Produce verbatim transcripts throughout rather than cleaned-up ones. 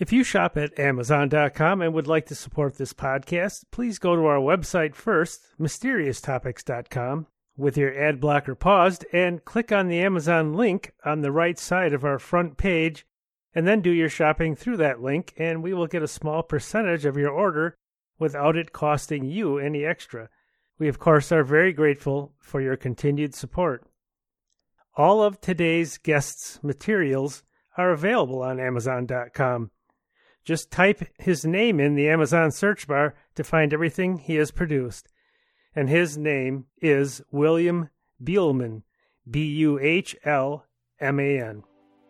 If you shop at Amazon dot com and would like to support this podcast, please go to our website first, Mysterious Topics dot com, with your ad blocker paused, and click on the Amazon link on the right side of our front page, and then do your shopping through that link, and we will get a small percentage of your order without it costing you any extra. We, of course, are very grateful for your continued support. All of today's guests' materials are available on Amazon dot com. Just type his name in the Amazon search bar to find everything he has produced. And his name is William Buhlman, B U H L M A N.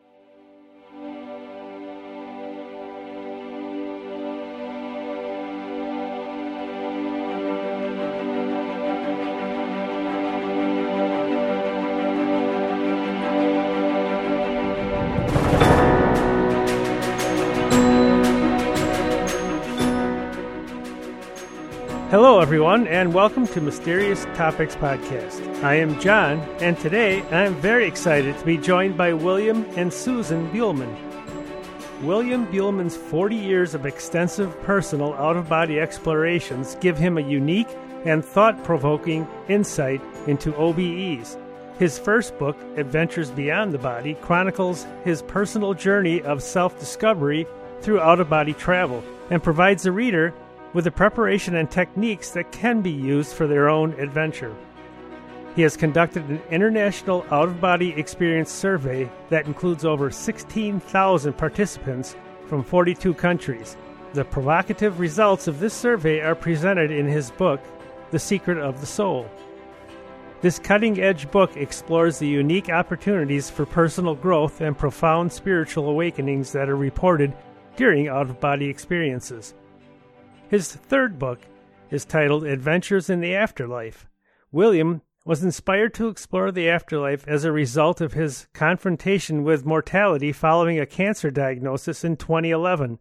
Hello, everyone, and welcome to Mysterious Topics Podcast. I am John, and today I am very excited to be joined by William and Susan Buhlman. William Buhlman's forty years of extensive personal out-of-body explorations give him a unique and thought-provoking insight into O B Es. His first book, Adventures Beyond the Body, chronicles his personal journey of self-discovery through out-of-body travel and provides the reader with the preparation and techniques that can be used for their own adventure. He has conducted an international out-of-body experience survey that includes over sixteen thousand participants from forty-two countries. The provocative results of this survey are presented in his book, The Secret of the Soul. This cutting-edge book explores the unique opportunities for personal growth and profound spiritual awakenings that are reported during out-of-body experiences. His third book is titled Adventures in the Afterlife. William was inspired to explore the afterlife as a result of his confrontation with mortality following a cancer diagnosis in twenty eleven.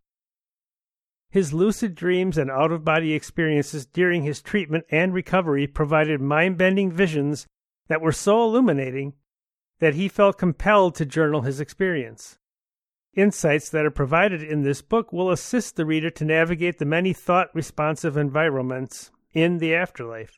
His lucid dreams and out-of-body experiences during his treatment and recovery provided mind-bending visions that were so illuminating that he felt compelled to journal his experience. Insights that are provided in this book will assist the reader to navigate the many thought-responsive environments in the afterlife.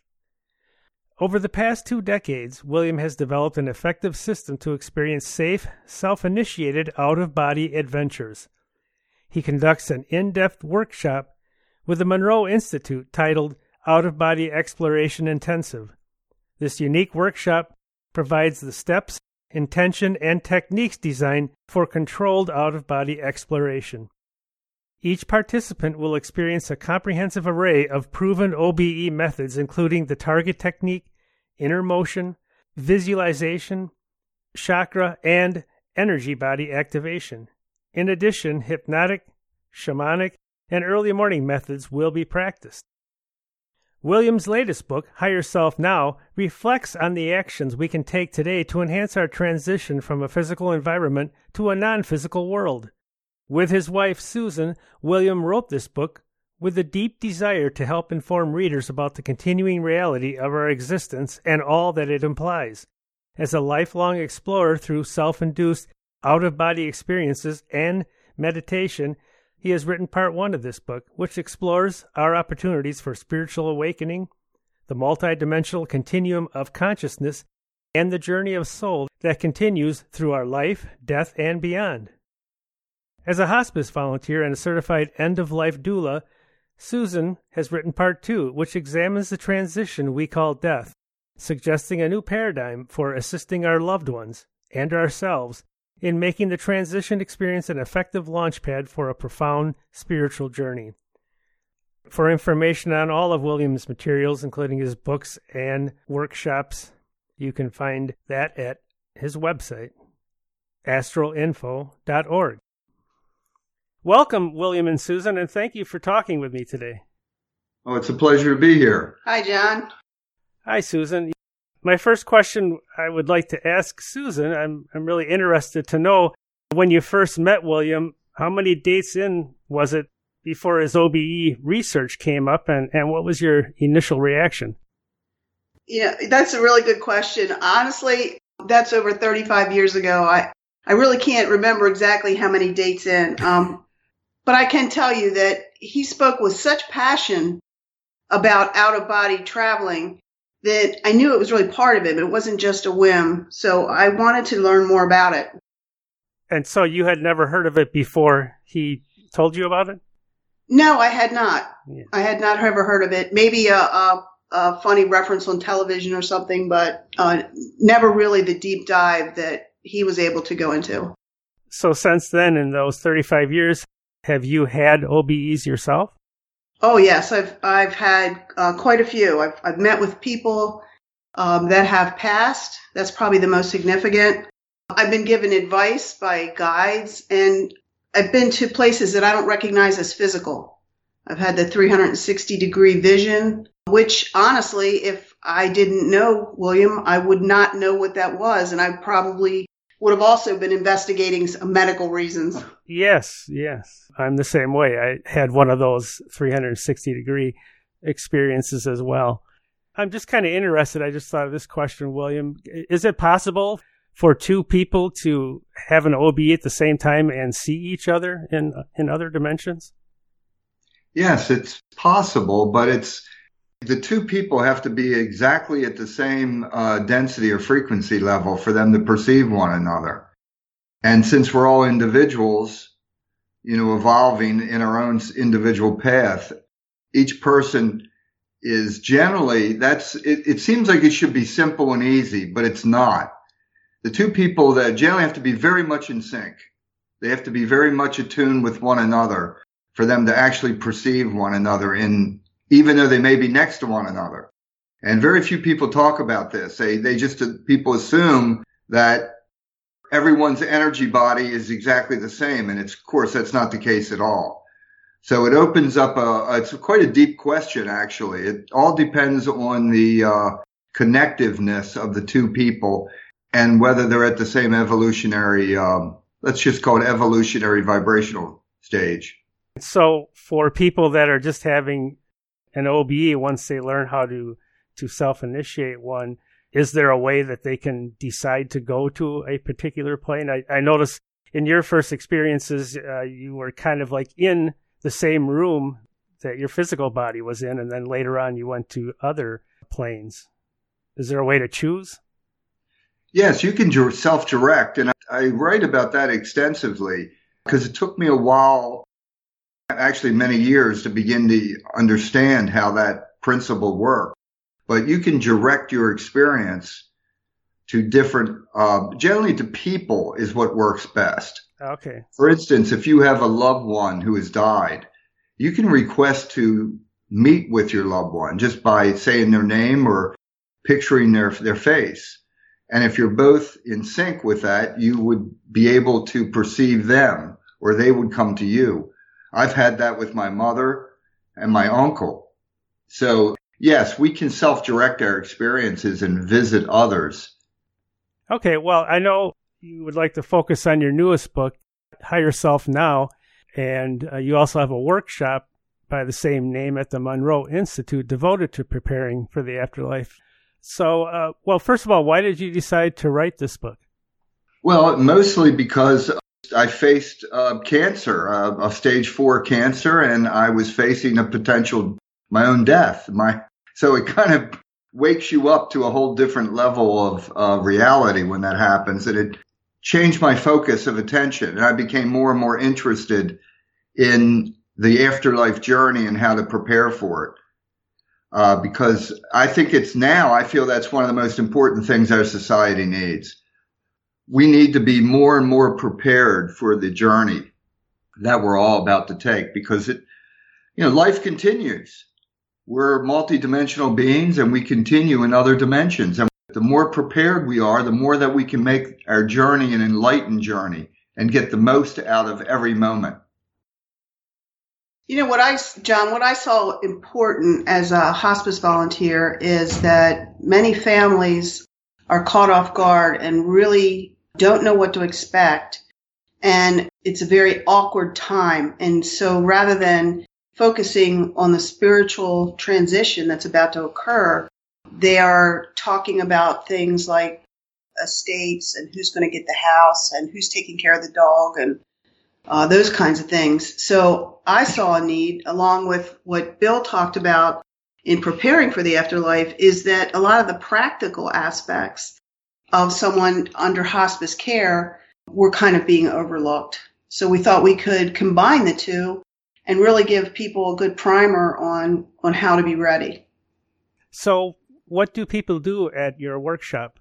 Over the past two decades, William has developed an effective system to experience safe, self-initiated out-of-body adventures. He conducts an in-depth workshop with the Monroe Institute titled Out-of-Body Exploration Intensive. This unique workshop provides the steps, intention, and techniques designed for controlled out-of-body exploration. Each participant will experience a comprehensive array of proven O B E methods, including the target technique, inner motion, visualization, chakra, and energy body activation. In addition, hypnotic, shamanic, and early morning methods will be practiced. William's latest book, Higher Self Now, reflects on the actions we can take today to enhance our transition from a physical environment to a non-physical world. With his wife, Susan, William wrote this book with a deep desire to help inform readers about the continuing reality of our existence and all that it implies. As a lifelong explorer through self-induced out-of-body experiences and meditation, he has written part one of this book, which explores our opportunities for spiritual awakening, the multidimensional continuum of consciousness, and the journey of soul that continues through our life, death, and beyond. As a hospice volunteer and a certified end-of-life doula, Susan has written part two, which examines the transition we call death, suggesting a new paradigm for assisting our loved ones and ourselves in making the transition experience an effective launchpad for a profound spiritual journey. For information on all of William's materials, including his books and workshops, you can find that at his website, astral info dot org. Welcome, William and Susan, and thank you for talking with me today. Oh, it's a pleasure to be here. Hi, John. Hi, Susan. My first question I would like to ask Susan, I'm I'm really interested to know, when you first met William, how many dates in was it before his O B E research came up, and, and what was your initial reaction? Yeah, that's a really good question. Honestly, that's over thirty-five years ago. I, I really can't remember exactly how many dates in. Um, But I can tell you that he spoke with such passion about out-of-body traveling that I knew it was really part of it, but it wasn't just a whim. So I wanted to learn more about it. And so you had never heard of it before he told you about it? No, I had not. Yeah. I had not ever heard of it. Maybe a, a, a funny reference on television or something, but uh, never really the deep dive that he was able to go into. So since then, in those thirty-five years, have you had O B Es yourself? Oh, yes. I've I've had uh, quite a few. I've, I've met with people um, that have passed. That's probably the most significant. I've been given advice by guides, and I've been to places that I don't recognize as physical. I've had the three hundred sixty degree vision, which honestly, if I didn't know William, I would not know what that was. And I probably would have also been investigating some medical reasons. Yes, yes. I'm the same way. I had one of those three hundred sixty degree experiences as well. I'm just kind of interested. I just thought of this question, William. Is it possible for two people to have an O B E at the same time and see each other in in other dimensions? Yes, it's possible, but it's the two people have to be exactly at the same uh, density or frequency level for them to perceive one another. And since we're all individuals, you know, evolving in our own individual path, each person is generally, that's, it, it seems like it should be simple and easy, but it's not. The two people that generally have to be very much in sync. They have to be very much attuned with one another for them to actually perceive one another in, even though they may be next to one another. And very few people talk about this. They, they just, people assume that everyone's energy body is exactly the same. And it's, of course, that's not the case at all. So it opens up a, it's quite a deep question, actually. It all depends on the uh, connectiveness of the two people and whether they're at the same evolutionary, um, let's just call it evolutionary vibrational stage. So for people that are just having an O B E, once they learn how to, to self-initiate one, is there a way that they can decide to go to a particular plane? I, I noticed in your first experiences, uh, you were kind of like in the same room that your physical body was in, and then later on you went to other planes. Is there a way to choose? Yes, you can self-direct, and I, I write about that extensively because it took me a while, actually many years, to begin to understand how that principle worked. But you can direct your experience to different, uh, generally to people is what works best. Okay. For instance, if you have a loved one who has died, you can request to meet with your loved one just by saying their name or picturing their, their face. And if you're both in sync with that, you would be able to perceive them, or they would come to you. I've had that with my mother and my uncle. So yes, we can self-direct our experiences and visit others. Okay, well, I know you would like to focus on your newest book, Higher Self Now, and uh, you also have a workshop by the same name at the Monroe Institute devoted to preparing for the afterlife. So, uh, well, first of all, why did you decide to write this book? Well, mostly because I faced uh, cancer, uh, a stage four cancer, and I was facing a potential, my own death. My So it kind of wakes you up to a whole different level of uh, reality when that happens. And it changed my focus of attention. And I became more and more interested in the afterlife journey and how to prepare for it. Uh, because I think it's now, I feel that's one of the most important things our society needs. We need to be more and more prepared for the journey that we're all about to take, because it, you know, life continues. We're multidimensional beings and we continue in other dimensions. And the more prepared we are, the more that we can make our journey an enlightened journey and get the most out of every moment. You know, what I, John, what I saw important as a hospice volunteer is that many families are caught off guard and really don't know what to expect. And it's a very awkward time. And so rather than focusing on the spiritual transition that's about to occur, they are talking about things like estates and who's going to get the house and who's taking care of the dog and uh, those kinds of things. So I saw a need, along with what Bill talked about in preparing for the afterlife, is that a lot of the practical aspects of someone under hospice care were kind of being overlooked. So we thought we could combine the two and really give people a good primer on, on how to be ready. So what do people do at your workshop?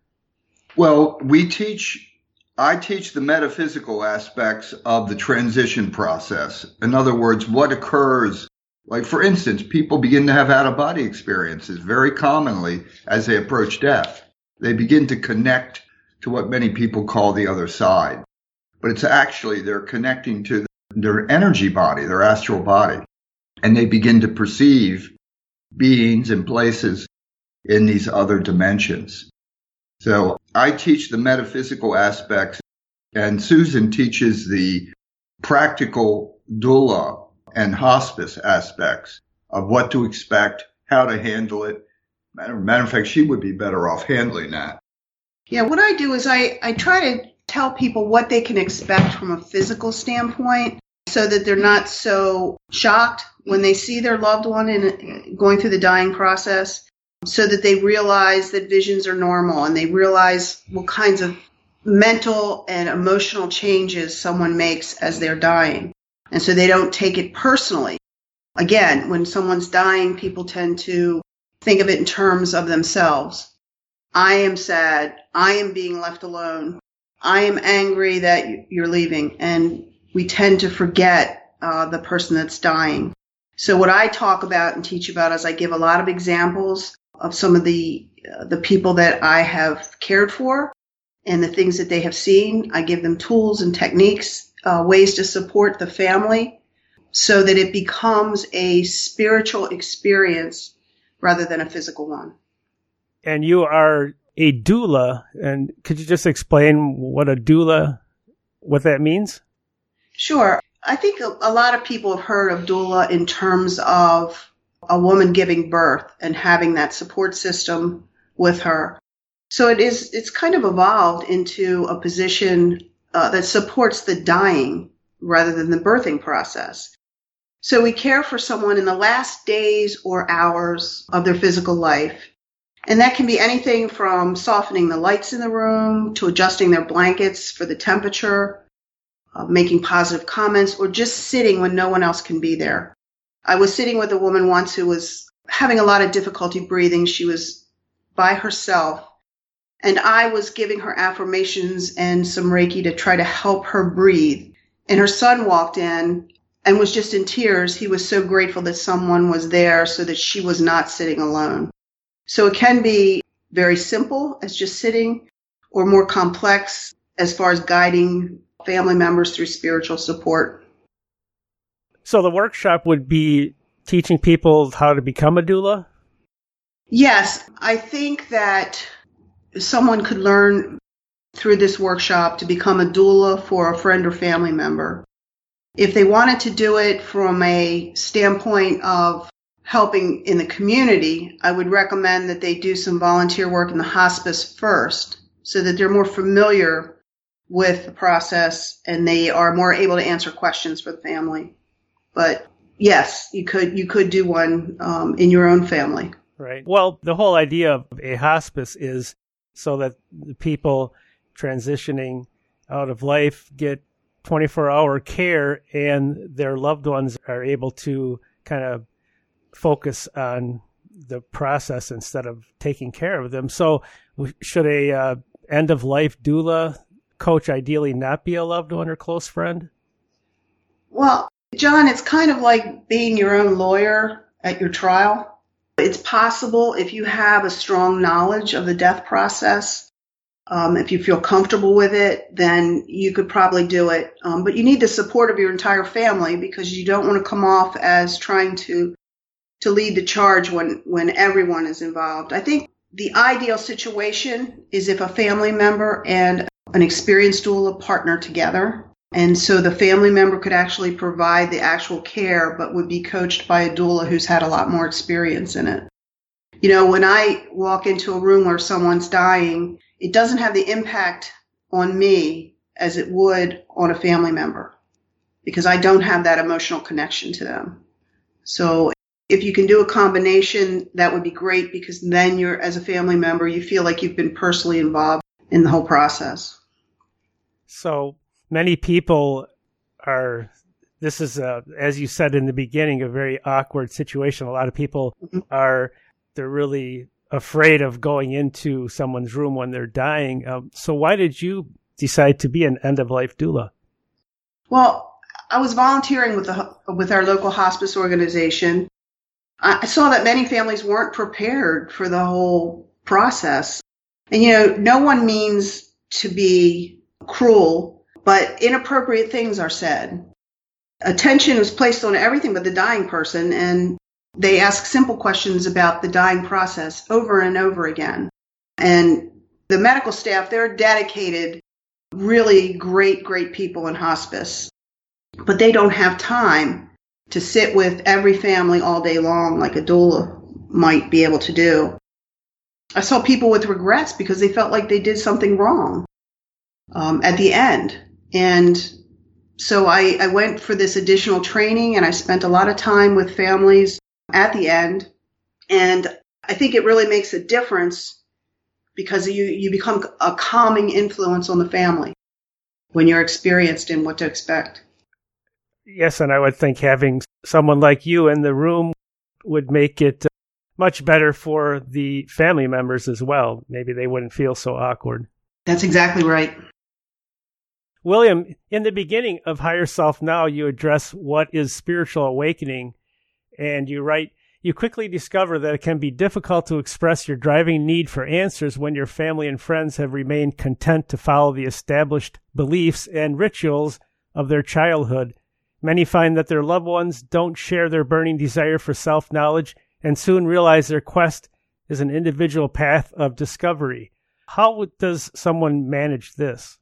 Well, we teach, I teach the metaphysical aspects of the transition process. In other words, what occurs, like for instance, people begin to have out-of-body experiences very commonly as they approach death. They begin to connect to what many people call the other side. But it's actually they're connecting to their energy body, their astral body, and they begin to perceive beings and places in these other dimensions. So I teach the metaphysical aspects, and Susan teaches the practical doula and hospice aspects of what to expect, how to handle it. Matter of fact, she would be better off handling that. Yeah, what I do is I, I try to tell people what they can expect from a physical standpoint so that they're not so shocked when they see their loved one in, going through the dying process, so that they realize that visions are normal and they realize what kinds of mental and emotional changes someone makes as they're dying. And so they don't take it personally. Again, when someone's dying, people tend to think of it in terms of themselves. I am sad. I am being left alone. I am angry that you're leaving. And we tend to forget uh, the person that's dying. So what I talk about and teach about is I give a lot of examples of some of the uh, the people that I have cared for and the things that they have seen. I give them tools and techniques, uh, ways to support the family so that it becomes a spiritual experience rather than a physical one. And you are a doula, and could you just explain what a doula, what that means? Sure. I think a, a lot of people have heard of doula in terms of a woman giving birth and having that support system with her. So it is, it's kind of evolved into a position uh, that supports the dying rather than the birthing process. So we care for someone in the last days or hours of their physical life. And that can be anything from softening the lights in the room to adjusting their blankets for the temperature, uh, making positive comments, or just sitting when no one else can be there. I was sitting with a woman once who was having a lot of difficulty breathing. She was by herself, and I was giving her affirmations and some Reiki to try to help her breathe. And her son walked in and was just in tears. He was so grateful that someone was there so that she was not sitting alone. So it can be very simple as just sitting, or more complex as far as guiding family members through spiritual support. So the workshop would be teaching people how to become a doula? Yes, I think that someone could learn through this workshop to become a doula for a friend or family member. If they wanted to do it from a standpoint of helping in the community, I would recommend that they do some volunteer work in the hospice first so that they're more familiar with the process and they are more able to answer questions for the family. But yes, you could you could do one um, in your own family. Right. Well, the whole idea of a hospice is so that the people transitioning out of life get twenty-four hour care and their loved ones are able to kind of focus on the process instead of taking care of them. So should a uh, end-of-life doula coach ideally not be a loved one or close friend? Well, John, it's kind of like being your own lawyer at your trial. It's possible if you have a strong knowledge of the death process, um, if you feel comfortable with it, then you could probably do it. Um, but you need the support of your entire family because you don't want to come off as trying to to lead the charge when, when everyone is involved. I think the ideal situation is if a family member and an experienced doula partner together. And so the family member could actually provide the actual care, but would be coached by a doula who's had a lot more experience in it. You know, when I walk into a room where someone's dying, it doesn't have the impact on me as it would on a family member. because I don't have that emotional connection to them. So if you can do a combination, that would be great, because then you're, as a family member, you feel like you've been personally involved in the whole process. So many people are, this is, a, as you said in the beginning, a very awkward situation. A lot of people mm-hmm. are, they're really afraid of going into someone's room when they're dying. Um, so why did you decide to be an end-of-life doula? Well, I was volunteering with the with our local hospice organization. I saw that many families weren't prepared for the whole process. And, you know, no one means to be cruel, but inappropriate things are said. Attention is placed on everything but the dying person, and they ask simple questions about the dying process over and over again. And the medical staff, they're dedicated, really great, great people in hospice, but they don't have time to sit with every family all day long like a doula might be able to do. I saw people with regrets because they felt like they did something wrong um, at the end. And so I, I went for this additional training, and I spent a lot of time with families at the end. And I think it really makes a difference, because you, you become a calming influence on the family when you're experienced in what to expect. Yes, and I would think having someone like you in the room would make it much better for the family members as well. Maybe they wouldn't feel so awkward. That's exactly right. William, in the beginning of Higher Self Now, you address what is spiritual awakening, and you write, you quickly discover that it can be difficult to express your driving need for answers when your family and friends have remained content to follow the established beliefs and rituals of their childhood. Many find that their loved ones don't share their burning desire for self-knowledge and soon realize their quest is an individual path of discovery. How does someone manage this?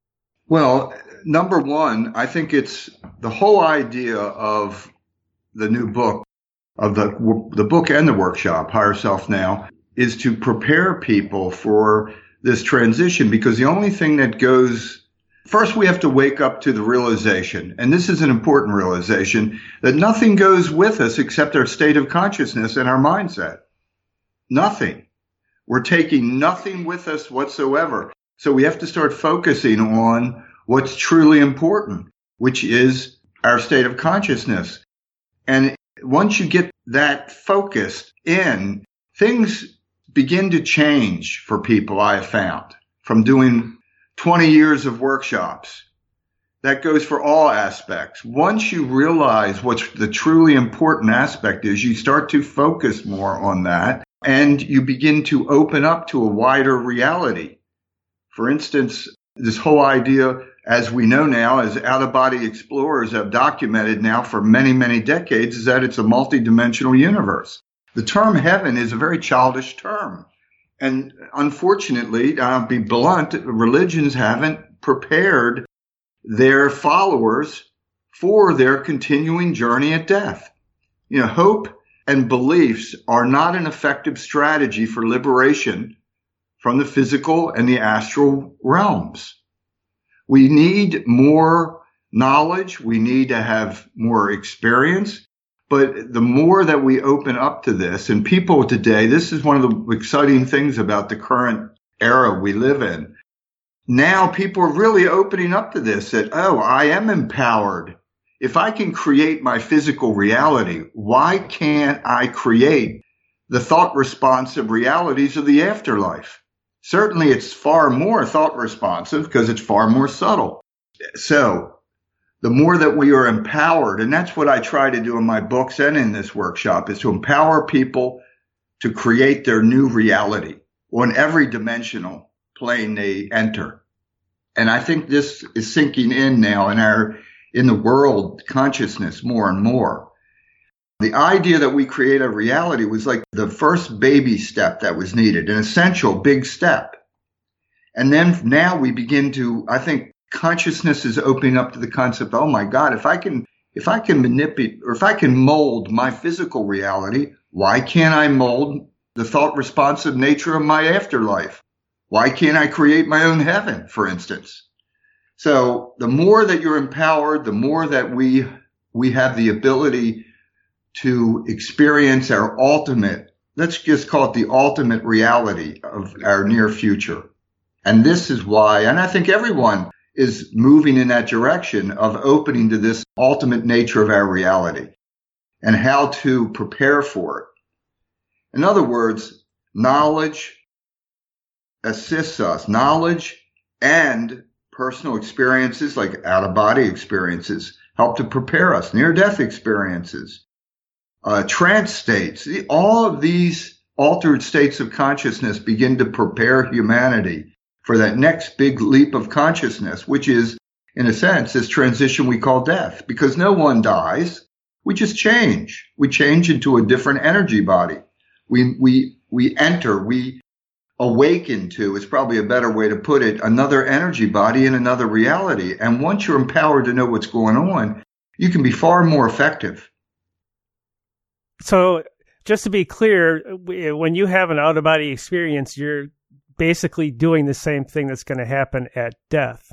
Well, number one, I think it's the whole idea of the new book, of the the book and the workshop, Higher Self Now, is to prepare people for this transition, because the only thing that goes first, we have to wake up to the realization, and this is an important realization, that nothing goes with us except our state of consciousness and our mindset. Nothing. We're taking nothing with us whatsoever. So we have to start focusing on what's truly important, which is our state of consciousness. And once you get that focused in, things begin to change for people, I have found, from doing twenty years of workshops. That goes for all aspects. Once you realize what the truly important aspect is, you start to focus more on that, and you begin to open up to a wider reality. For instance, this whole idea, as we know now, as out-of-body explorers have documented now for many, many decades, is that it's a multidimensional universe. The term heaven is a very childish term. And unfortunately, I'll be blunt, religions haven't prepared their followers for their continuing journey at death. You know, hope and beliefs are not an effective strategy for liberation from the physical and the astral realms. We need more knowledge. We need to have more experience. But the more that we open up to this, and people today, this is one of the exciting things about the current era we live in. Now people are really opening up to this, that, oh, I am empowered. If I can create my physical reality, why can't I create the thought responsive realities of the afterlife? Certainly it's far more thought responsive because it's far more subtle. So the more that we are empowered, and that's what I try to do in my books and in this workshop, is to empower people to create their new reality on every dimensional plane they enter. And I think this is sinking in now in our, in the world consciousness more and more. The idea that we create a reality was like the first baby step that was needed, an essential big step. And then now we begin to, I think consciousness is opening up to the concept, oh my God, if I can, if I can manipulate, or if I can mold my physical reality, why can't I mold the thought responsive nature of my afterlife? Why can't I create my own heaven, for instance? So the more that you're empowered, the more that we we have the ability to experience our ultimate, let's just call it the ultimate reality of our near future. And this is why, and I think everyone is moving in that direction of opening to this ultimate nature of our reality and how to prepare for it. In other words, knowledge assists us. Knowledge and personal experiences like out-of-body experiences help to prepare us. Near-death experiences, uh, trance states, all of these altered states of consciousness begin to prepare humanity for that next big leap of consciousness, which is, in a sense, this transition we call death. Because no one dies. We just change. We change into a different energy body. We, we, we enter, we awaken to, is probably a better way to put it, another energy body in another reality. And once you're empowered to know what's going on, you can be far more effective. So just to be clear, when you have an out-of-body experience, you're basically doing the same thing that's going to happen at death.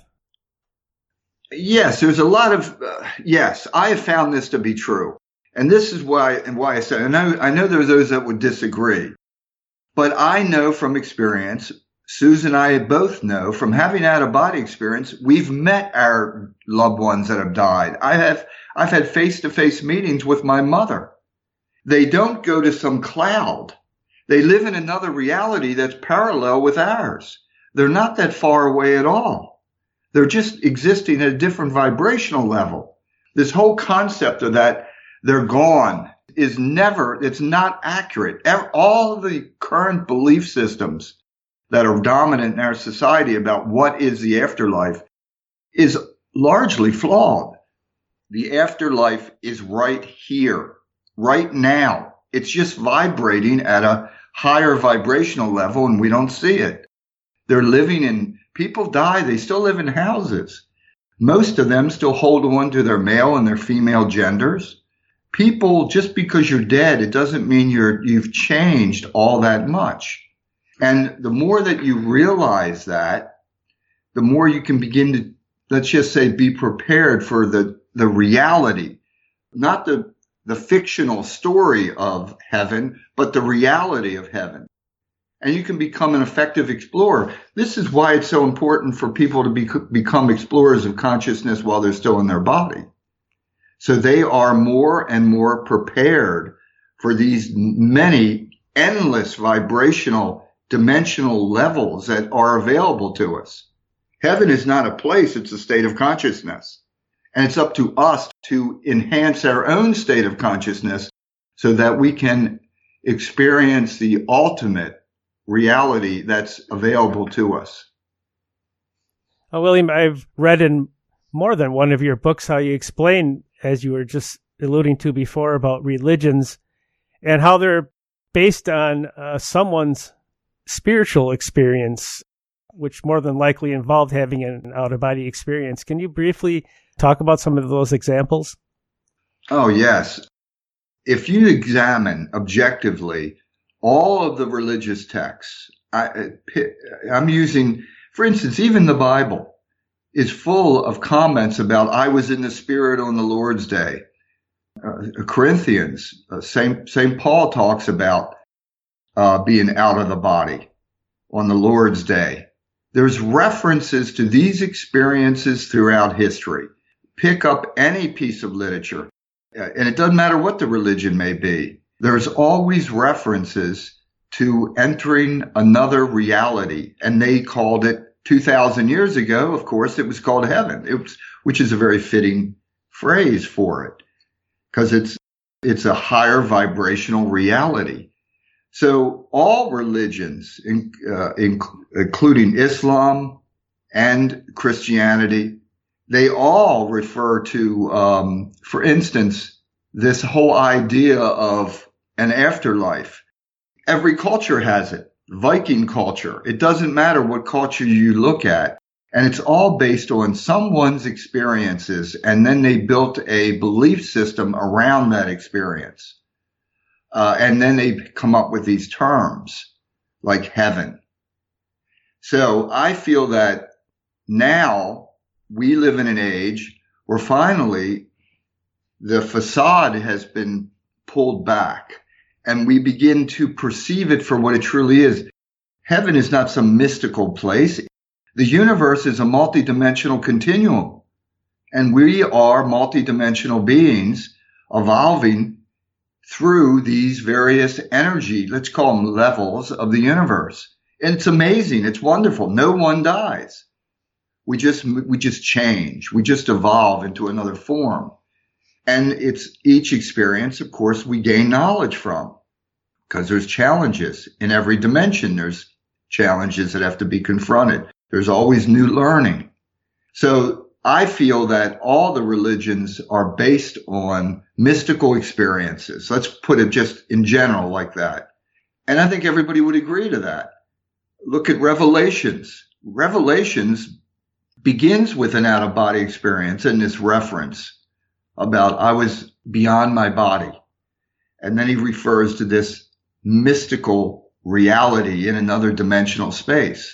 Yes, there's a lot of, uh, yes, I have found this to be true. And this is why, and why I said, and I, I know there are those that would disagree. But I know from experience, Susan and I both know from having out of body experience, we've met our loved ones that have died. I have, I've had face to face meetings with my mother. They don't go to some cloud. They live in another reality that's parallel with ours. They're not that far away at all. They're just existing at a different vibrational level. This whole concept of that they're gone is never, it's not accurate. All of the current belief systems that are dominant in our society about what is the afterlife is largely flawed. The afterlife is right here, right now. It's just vibrating at a higher vibrational level and we don't see it. They're living in, people die, they still live in houses. Most of them still hold on to their male and their female genders. People, just because you're dead, it doesn't mean you're, you've changed all that much. And the more that you realize that, the more you can begin to, let's just say, be prepared for the, the reality, not the, the fictional story of heaven, but the reality of heaven. And you can become an effective explorer. This is why it's so important for people to be, become explorers of consciousness while they're still in their body. So they are more and more prepared for these many endless vibrational, dimensional levels that are available to us. Heaven is not a place, it's a state of consciousness. And it's up to us to enhance our own state of consciousness so that we can experience the ultimate reality that's available to us. Well, William, I've read in more than one of your books how you explain, as you were just alluding to before, about religions and how they're based on uh, someone's spiritual experience, which more than likely involved having an out-of-body experience. Can you briefly talk about some of those examples? Oh, yes. If you examine objectively all of the religious texts, I, I'm using, for instance, even the Bible is full of comments about, I was in the Spirit on the Lord's day. Uh, Corinthians, uh, Saint Saint Paul talks about uh, being out of the body on the Lord's day. There's references to these experiences throughout history. Pick up any piece of literature, uh, and it doesn't matter what the religion may be. There's always references to entering another reality, and they called it two thousand years ago, of course, it was called heaven, it was, which is a very fitting phrase for it, because it's it's a higher vibrational reality. So all religions, in, uh, in, including Islam and Christianity, they all refer to, um, for instance, this whole idea of an afterlife. Every culture has it. Viking culture. It doesn't matter what culture you look at. And it's all based on someone's experiences. And then they built a belief system around that experience. Uh, and then they come up with these terms like heaven. So I feel that now we live in an age where finally the facade has been pulled back and we begin to perceive it for what it truly is. Heaven is not some mystical place. The universe is a multidimensional continuum, and we are multidimensional beings evolving through these various energy, let's call them levels of the universe. And it's amazing. It's wonderful. No one dies. We just, we just change. We just evolve into another form. And it's each experience, of course, we gain knowledge from, because there's challenges in every dimension. There's challenges that have to be confronted. There's always new learning. So I feel that all the religions are based on mystical experiences. Let's put it just in general like that. And I think everybody would agree to that. Look at Revelations. Revelations begins with an out-of-body experience and this reference about I was beyond my body. And then he refers to this mystical reality in another dimensional space.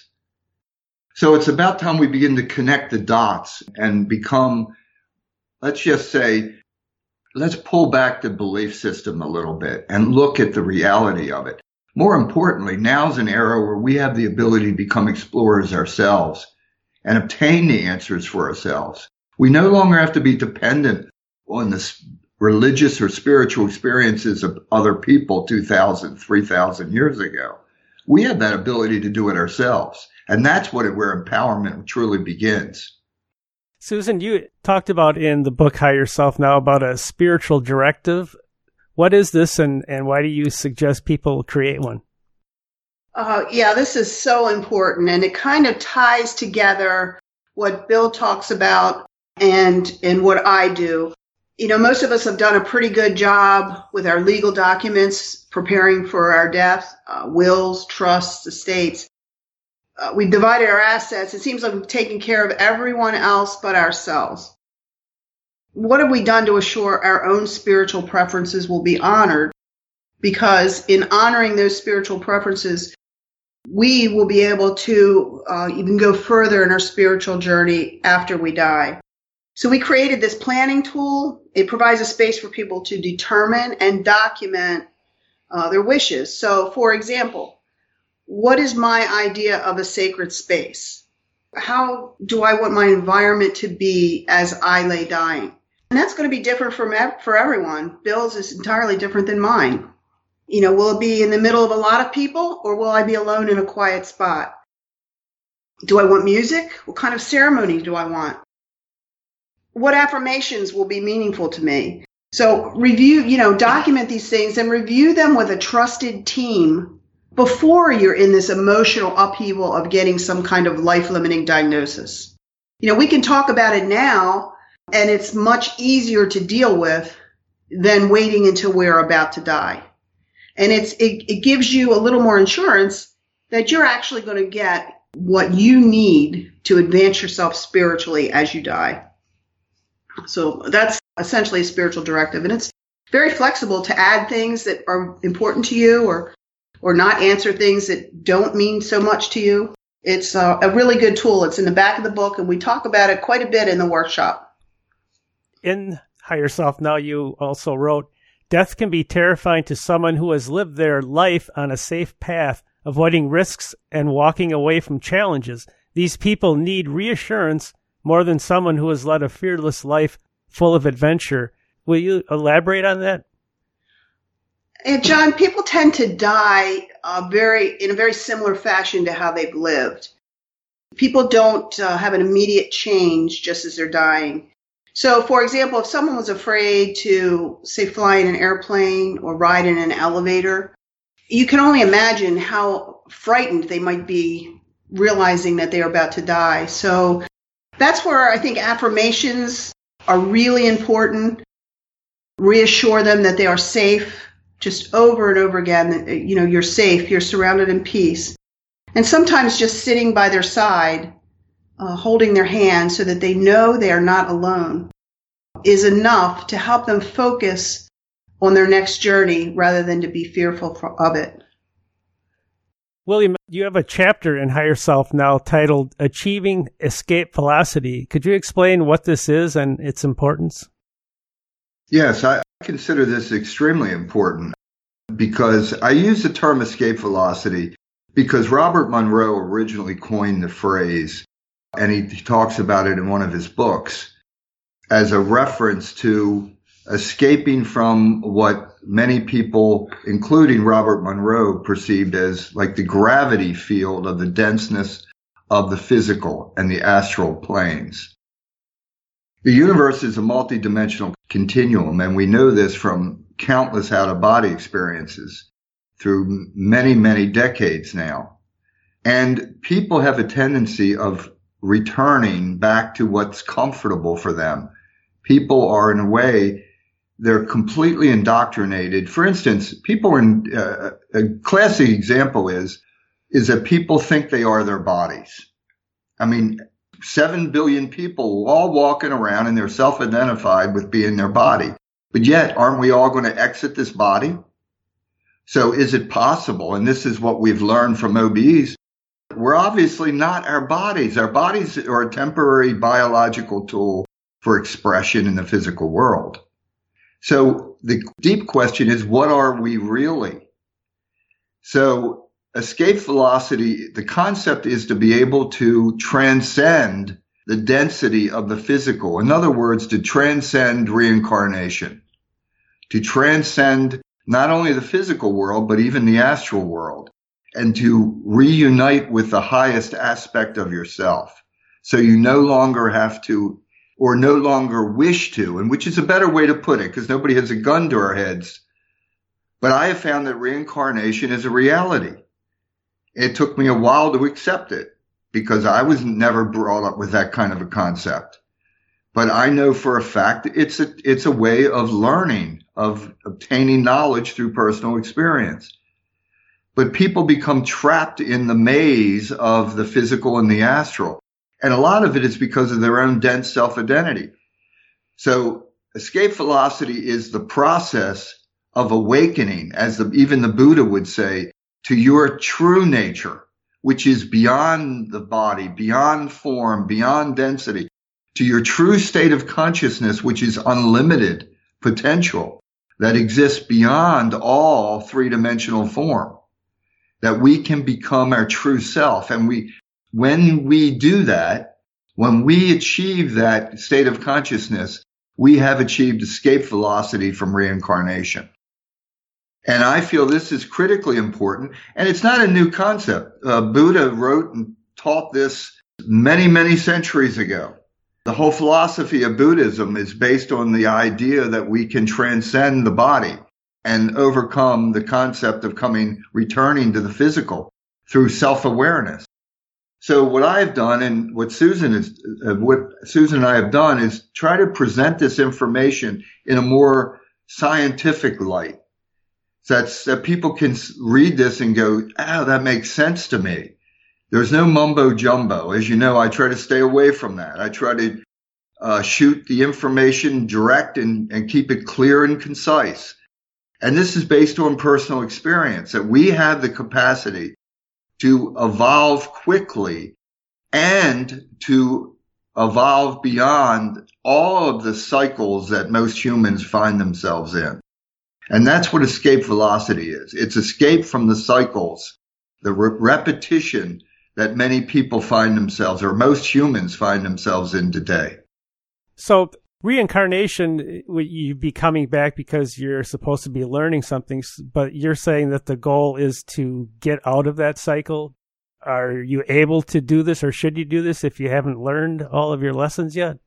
So it's about time we begin to connect the dots and become, let's just say, let's pull back the belief system a little bit and look at the reality of it. More importantly, now's an era where we have the ability to become explorers ourselves and obtain the answers for ourselves. We no longer have to be dependent on the religious or spiritual experiences of other people two thousand, three thousand years ago. We have that ability to do it ourselves. And that's what it, where empowerment truly begins. Susan, you talked about in the book Higher Self Now about a spiritual directive. What is this, and, and why do you suggest people create one? Uh, yeah, this is so important, and it kind of ties together what Bill talks about and, and what I do. You know, most of us have done a pretty good job with our legal documents, preparing for our death, uh, wills, trusts, estates. Uh, we've divided our assets. It seems like we've taken care of everyone else but ourselves. What have we done to assure our own spiritual preferences will be honored? Because in honoring those spiritual preferences, we will be able to uh, even go further in our spiritual journey after we die. So we created this planning tool. It provides a space for people to determine and document uh, their wishes. So, for example, what is my idea of a sacred space? How do I want my environment to be as I lay dying? And that's going to be different from ev- for everyone. Bill's is entirely different than mine. You know, will it be in the middle of a lot of people, or will I be alone in a quiet spot? Do I want music? What kind of ceremony do I want? What affirmations will be meaningful to me? So review, you know, document these things and review them with a trusted team before you're in this emotional upheaval of getting some kind of life-limiting diagnosis. You know, we can talk about it now, and it's much easier to deal with than waiting until we're about to die. And it's it, it gives you a little more insurance that you're actually going to get what you need to advance yourself spiritually as you die. So that's essentially a spiritual directive, and it's very flexible to add things that are important to you or or not answer things that don't mean so much to you. It's a, a really good tool. It's in the back of the book, and we talk about it quite a bit in the workshop. In Higher Self Now, you also wrote, death can be terrifying to someone who has lived their life on a safe path, avoiding risks and walking away from challenges. These people need reassurance more than someone who has led a fearless life full of adventure. Will you elaborate on that? And John, people tend to die uh, very in a very similar fashion to how they've lived. People don't uh, have an immediate change just as they're dying. So, for example, if someone was afraid to, say, fly in an airplane or ride in an elevator, you can only imagine how frightened they might be realizing that they are about to die. So that's where I think affirmations are really important. Reassure them that they are safe, just over and over again, that, you know, you're safe, you're surrounded in peace. And sometimes just sitting by their side, uh, holding their hand so that they know they are not alone, is enough to help them focus on their next journey rather than to be fearful for, of it. William, you have a chapter in Higher Self now titled Achieving Escape Velocity. Could you explain what this is and its importance? Yes, I consider this extremely important because I use the term escape velocity because Robert Monroe originally coined the phrase, and he talks about it in one of his books, as a reference to escaping from what many people, including Robert Monroe, perceived as like the gravity field of the denseness of the physical and the astral planes. The universe is a multidimensional continuum, and we know this from countless out-of-body experiences through many, many decades now. And people have a tendency of returning back to what's comfortable for them. People are, in a way, they're completely indoctrinated. For instance, people are in, uh, a classic example is, is that people think they are their bodies. I mean, seven billion people all walking around and they're self-identified with being their body. But yet, aren't we all going to exit this body? So is it possible? And this is what we've learned from O B Es. We're obviously not our bodies. Our bodies are a temporary biological tool for expression in the physical world. So the deep question is, what are we really? So escape velocity, the concept is to be able to transcend the density of the physical. In other words, to transcend reincarnation, to transcend not only the physical world, but even the astral world, and to reunite with the highest aspect of yourself. So you no longer have to, or no longer wish to, and which is a better way to put it, because nobody has a gun to our heads. But I have found that reincarnation is a reality. It took me a while to accept it, because I was never brought up with that kind of a concept. But I know for a fact it's a, it's a way of learning, of obtaining knowledge through personal experience. But people become trapped in the maze of the physical and the astral. And a lot of it is because of their own dense self-identity. So escape velocity is the process of awakening, as the, even the Buddha would say, to your true nature, which is beyond the body, beyond form, beyond density, to your true state of consciousness, which is unlimited potential that exists beyond all three-dimensional form, that we can become our true self. And we, when we do that, when we achieve that state of consciousness, we have achieved escape velocity from reincarnation. And I feel this is critically important. And it's not a new concept. Uh, Buddha wrote and taught this many, many centuries ago. The whole philosophy of Buddhism is based on the idea that we can transcend the body and overcome the concept of coming, returning to the physical through self-awareness. So what I've done, and what Susan is, uh, what Susan and I have done, is try to present this information in a more scientific light, so that's, that people can read this and go, "Ah, that makes sense to me." There's no mumbo jumbo. As you know, I try to stay away from that. I try to uh, shoot the information direct and, and keep it clear and concise. And this is based on personal experience, that we have the capacity to evolve quickly and to evolve beyond all of the cycles that most humans find themselves in. And that's what escape velocity is. It's escape from the cycles, the re- repetition that many people find themselves, or most humans find themselves in today. So reincarnation, you'd be coming back because you're supposed to be learning something, but you're saying that the goal is to get out of that cycle. Are you able to do this, or should you do this if you haven't learned all of your lessons yet?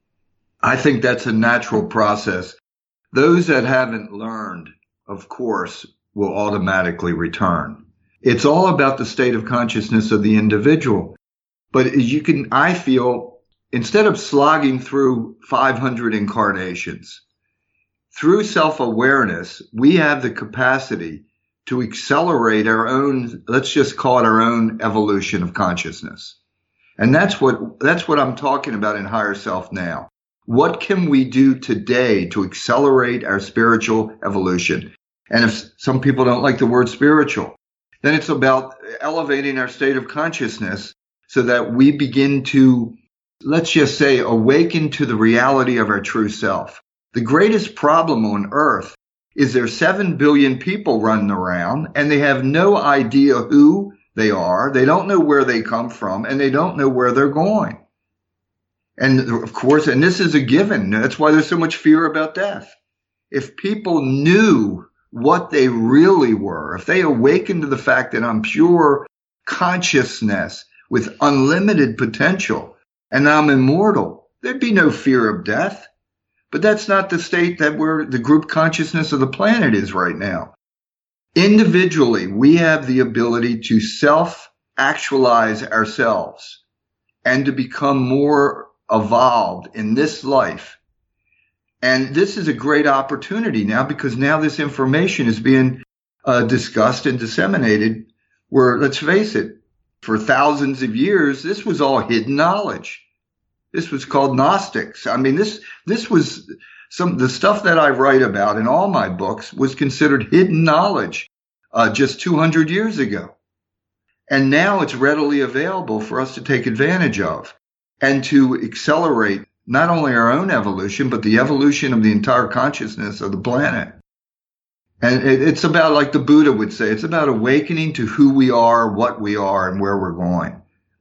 I think that's a natural process. Those that haven't learned, of course, will automatically return. It's all about the state of consciousness of the individual. But as you can, I feel, instead of slogging through five hundred incarnations, through self-awareness, we have the capacity to accelerate our own, let's just call it our own evolution of consciousness. And that's what, that's what I'm talking about in Higher Self now. What can we do today to accelerate our spiritual evolution? And if some people don't like the word spiritual, then it's about elevating our state of consciousness so that we begin to, let's just say, awaken to the reality of our true self. The greatest problem on earth is there's seven billion people running around and they have no idea who they are. They don't know where they come from and they don't know where they're going. And of course, and this is a given. That's why there's so much fear about death. If people knew what they really were, if they awakened to the fact that I'm pure consciousness with unlimited potential and I'm immortal, there'd be no fear of death. But that's not the state that we're, the group consciousness of the planet is right now. Individually, we have the ability to self-actualize ourselves and to become more evolved in this life. And this is a great opportunity now because now this information is being uh, discussed and disseminated where, let's face it, for thousands of years, this was all hidden knowledge. This was called Gnostics. I mean, this, this was some, the stuff that I write about in all my books was considered hidden knowledge, uh, just two hundred years ago. And now it's readily available for us to take advantage of and to accelerate not only our own evolution, but the evolution of the entire consciousness of the planet. And it, it's about, like the Buddha would say, it's about awakening to who we are, what we are, and where we're going.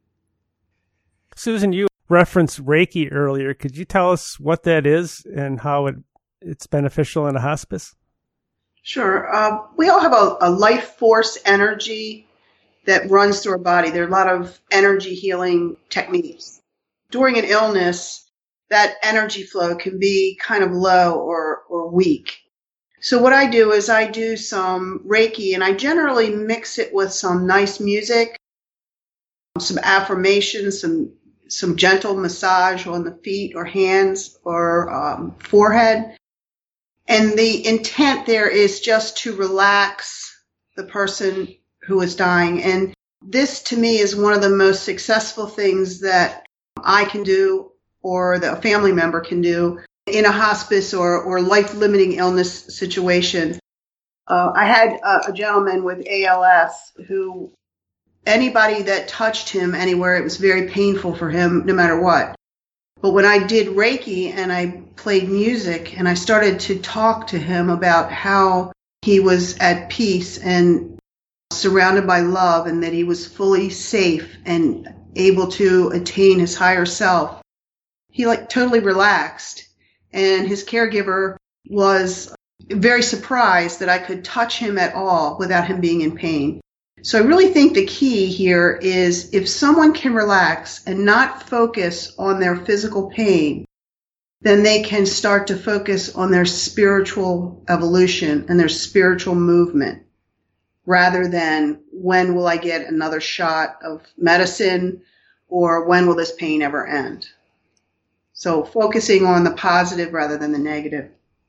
Susan, you referenced Reiki earlier. Could you tell us what that is and how it, it's beneficial in a hospice? Sure. Uh, we all have a, a life force energy that runs through our body. There are a lot of energy healing techniques. During an illness, that energy flow can be kind of low or, or weak. So what I do is I do some Reiki, and I generally mix it with some nice music, some affirmations, some some gentle massage on the feet or hands or um, forehead. And the intent there is just to relax the person who is dying. And this, to me, is one of the most successful things that I can do or that a family member can do in a hospice or, or life-limiting illness situation. Uh, I had a, a gentleman with A L S who anybody that touched him anywhere, it was very painful for him no matter what. But when I did Reiki and I played music and I started to talk to him about how he was at peace and surrounded by love and that he was fully safe and able to attain his higher self, he like totally relaxed. And his caregiver was very surprised that I could touch him at all without him being in pain. So I really think the key here is if someone can relax and not focus on their physical pain, then they can start to focus on their spiritual evolution and their spiritual movement rather than when will I get another shot of medicine or when will this pain ever end. So focusing on the positive rather than the negative.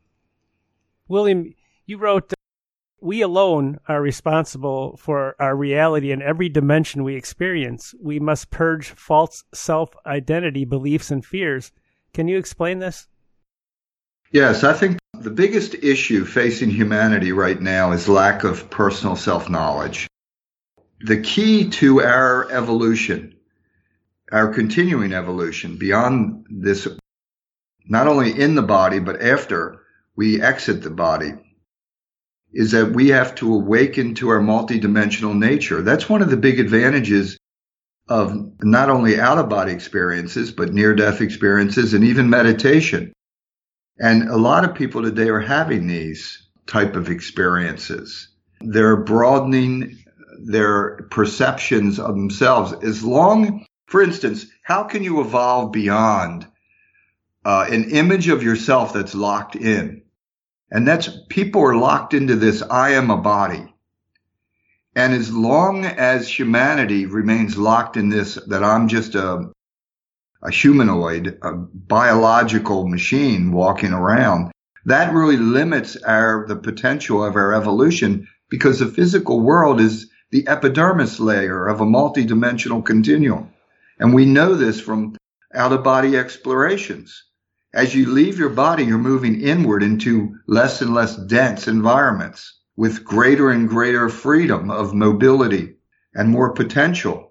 William, you wrote, "We alone are responsible for our reality in every dimension we experience. We must purge false self-identity, beliefs, and fears." Can you explain this? Yes, I think the biggest issue facing humanity right now is lack of personal self-knowledge. The key to our evolution, our continuing evolution beyond this, not only in the body, but after we exit the body, is that we have to awaken to our multidimensional nature. That's one of the big advantages of not only out-of-body experiences, but near-death experiences and even meditation. And a lot of people today are having these type of experiences. They're broadening their perceptions of themselves. As long, for instance, how can you evolve beyond uh, an image of yourself that's locked in? And that's, people are locked into this, I am a body. And as long as humanity remains locked in this, that I'm just a, a humanoid, a biological machine walking around, that really limits our, the potential of our evolution, because the physical world is the epidermis layer of a multidimensional continuum. And we know this from out-of-body explorations. As you leave your body, you're moving inward into less and less dense environments. with greater and greater freedom of mobility and more potential.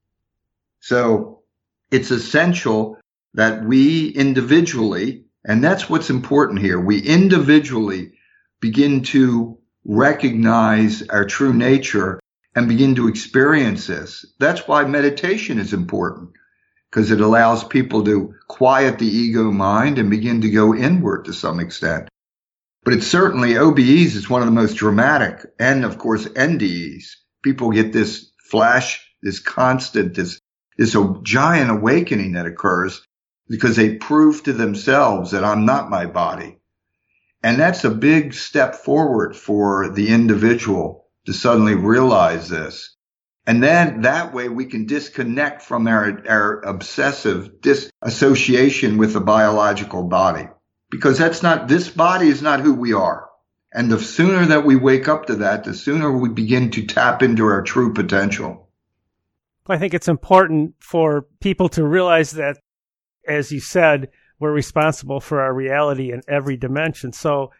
So it's essential that we individually, and that's what's important here, we individually begin to recognize our true nature and begin to experience this. That's why meditation is important, because it allows people to quiet the ego mind and begin to go inward to some extent. But it's certainly, O B Es is one of the most dramatic, and of course N D Es. People get this flash, this constant, this, this a giant awakening that occurs because they prove to themselves that I'm not my body. And that's a big step forward for the individual to suddenly realize this. And then that way we can disconnect from our, our obsessive disassociation with the biological body. Because that's not, this body is not who we are. And the sooner that we wake up to that, the sooner we begin to tap into our true potential. I think it's important for people to realize that, as you said, we're responsible for our reality in every dimension. So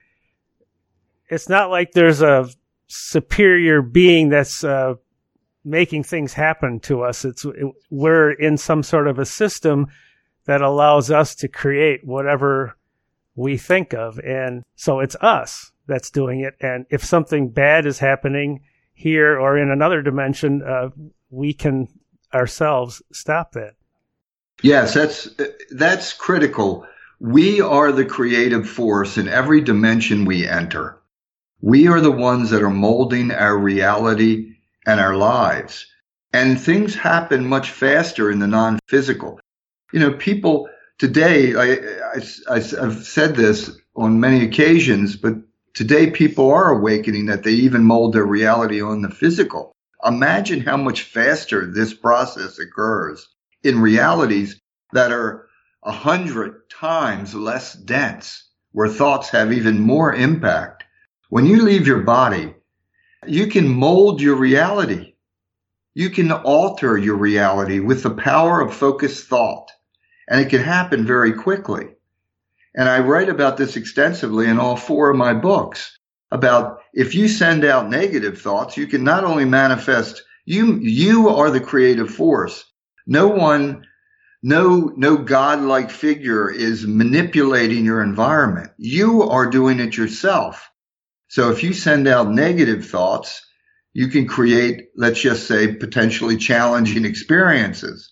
it's not like there's a superior being that's uh, making things happen to us. It's it, we're in some sort of a system that allows us to create whatever we think of. And so it's us that's doing it. And if something bad is happening here or in another dimension, uh, we can ourselves stop that. Yes, that's that's critical. We are the creative force in every dimension we enter. We are the ones that are molding our reality and our lives. And things happen much faster in the non-physical. You know, people today, I, I, I've said this on many occasions, but today people are awakening that they even mold their reality on the physical. Imagine how much faster this process occurs in realities that are a hundred times less dense, where thoughts have even more impact. When you leave your body, you can mold your reality. You can alter your reality with the power of focused thought, and it can happen very quickly. And I write about this extensively in all four of my books, about if you send out negative thoughts, you can not only manifest, you, you are the creative force. No one, no, no godlike figure is manipulating your environment. You are doing it yourself. So if you send out negative thoughts, you can create, let's just say, potentially challenging experiences.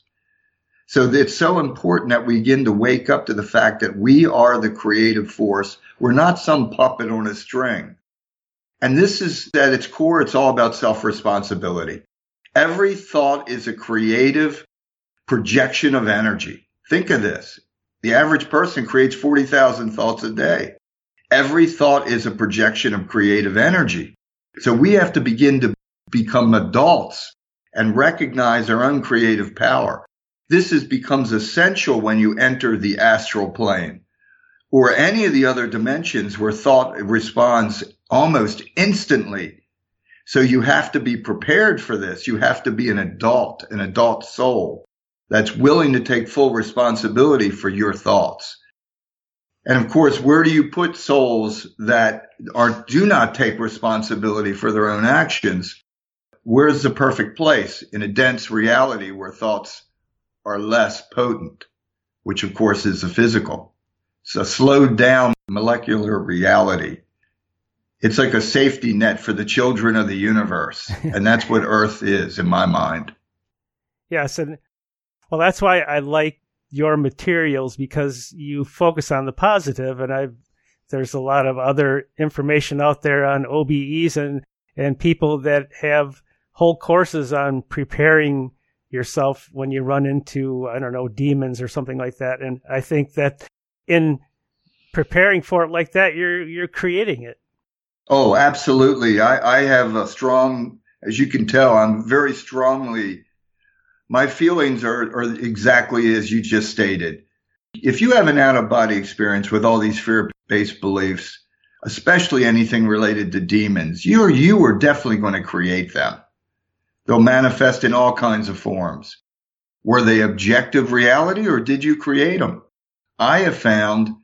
So it's so important that we begin to wake up to the fact that we are the creative force. We're not some puppet on a string. And this is, at its core, it's all about self-responsibility. Every thought is a creative projection of energy. Think of this. The average person creates forty thousand thoughts a day. Every thought is a projection of creative energy. So we have to begin to become adults and recognize our own creative power. This is, becomes essential when you enter the astral plane or any of the other dimensions where thought responds almost instantly. So you have to be prepared for this. You have to be an adult, an adult soul that's willing to take full responsibility for your thoughts. And of course, where do you put souls that are, do not take responsibility for their own actions? Where's the perfect place? In a dense reality where thoughts are less potent, which of course is the physical. It's a slowed down molecular reality. It's like a safety net for the children of the universe. And that's what Earth is in my mind. Yes. And well, that's why I like your materials, because you focus on the positive. And I've, there's a lot of other information out there on O B Es and, and people that have whole courses on preparing yourself when you run into, I don't know, demons or something like that. And I think that in preparing for it like that, you're you're creating it. Oh, absolutely. I, I have a strong, as you can tell, I'm very strongly, my feelings are, are exactly as you just stated. If you have an out-of-body experience with all these fear-based beliefs, especially anything related to demons, you are, you are definitely going to create them. They'll manifest in all kinds of forms. Were they objective reality, or did you create them? I have found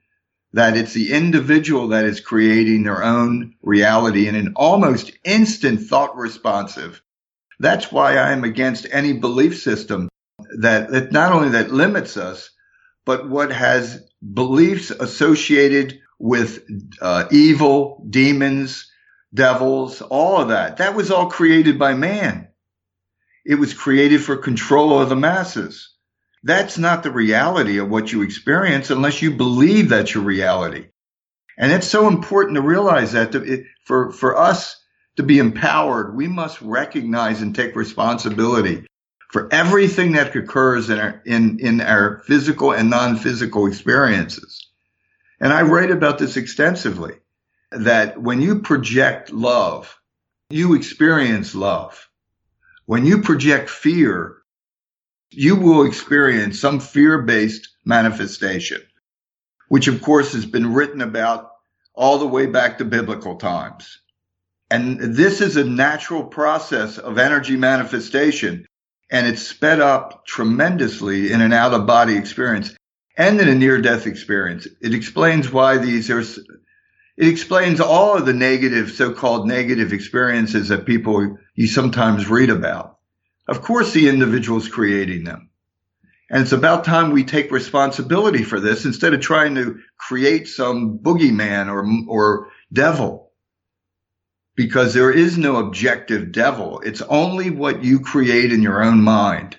that it's the individual that is creating their own reality in an almost instant thought responsive. That's why I am against any belief system that, that not only that limits us, but what has beliefs associated with uh, evil, demons, devils, all of that. That was all created by man. It was created for control of the masses. That's not the reality of what you experience unless you believe that's your reality. And it's so important to realize that to, it, for, for us to be empowered, we must recognize and take responsibility for everything that occurs in our, in, in our physical and non-physical experiences. And I write about this extensively, that when you project love, you experience love. When you project fear, you will experience some fear-based manifestation, which of course has been written about all the way back to biblical times. And this is a natural process of energy manifestation, and it's sped up tremendously in an out-of-body experience and in a near-death experience. It explains why these are, it explains all of the negative, so-called negative experiences that people you sometimes read about. Of course, the individual is creating them. And it's about time we take responsibility for this instead of trying to create some boogeyman or, or devil. Because there is no objective devil. It's only what you create in your own mind.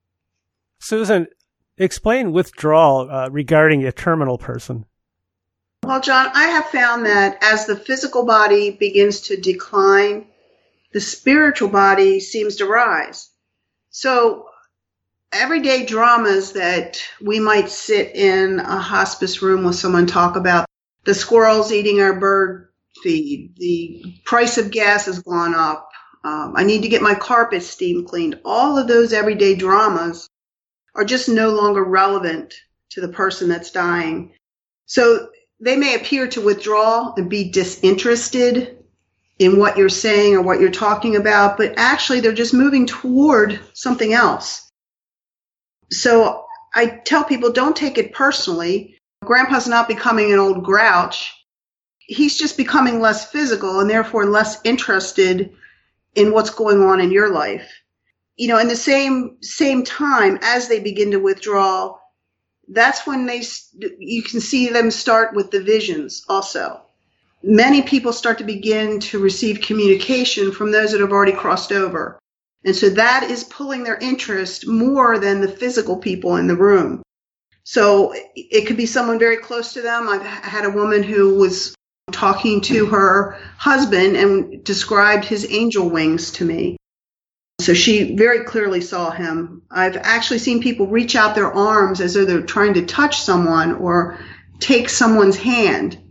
Susan, explain withdrawal uh, regarding a terminal person. Well, John, I have found that as the physical body begins to decline, the spiritual body seems to rise. So everyday dramas that we might sit in a hospice room with someone talk about, the squirrels eating our bird feed, the price of gas has gone up, um, I need to get my carpet steam cleaned. All of those everyday dramas are just no longer relevant to the person that's dying. So they may appear to withdraw and be disinterested in what you're saying or what you're talking about, but actually they're just moving toward something else. So I tell people, don't take it personally. Grandpa's not becoming an old grouch. He's just becoming less physical and therefore less interested in what's going on in your life. You know, in the same same time as they begin to withdraw, that's when they you can see them start with the visions also. Many people start to begin to receive communication from those that have already crossed over. And so that is pulling their interest more than the physical people in the room. So it could be someone very close to them. I've had a woman who was talking to her husband and described his angel wings to me. So she very clearly saw him. I've actually seen people reach out their arms as though they're trying to touch someone or take someone's hand.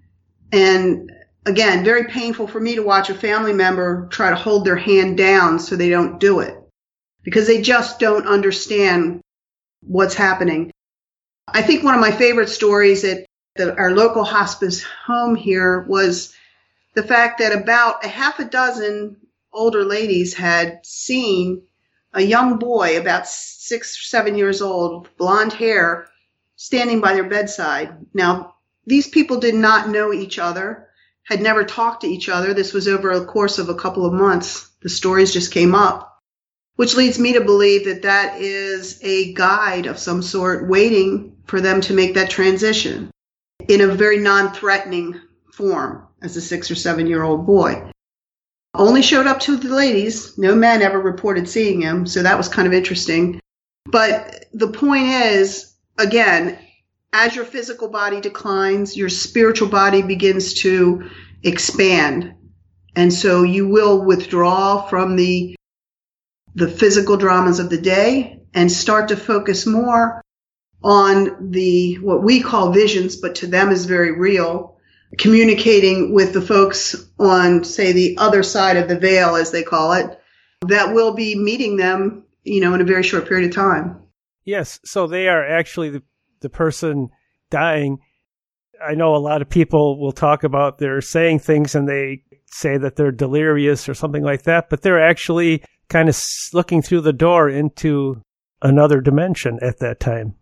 And again, very painful for me to watch a family member try to hold their hand down so they don't do it, because they just don't understand what's happening. I think one of my favorite stories at the, our local hospice home here was the fact that about a half a dozen older ladies had seen a young boy about six or seven years old, blonde hair, standing by their bedside. Now, these people did not know each other, had never talked to each other. This was over a course of a couple of months. The stories just came up, which leads me to believe that that is a guide of some sort waiting for them to make that transition in a very non-threatening form as a six or seven-year-old boy. Only showed up to the ladies. No men ever reported seeing him, so that was kind of interesting. But the point is, again, as your physical body declines, your spiritual body begins to expand. And so you will withdraw from the the physical dramas of the day and start to focus more on the what we call visions, but to them is very real, communicating with the folks on, say, the other side of the veil, as they call it, that will be meeting them, you know, in a very short period of time. Yes, so they are actually the, the person dying. I know a lot of people will talk about they're saying things and they say that they're delirious or something like that, but they're actually kind of looking through the door into another dimension at that time.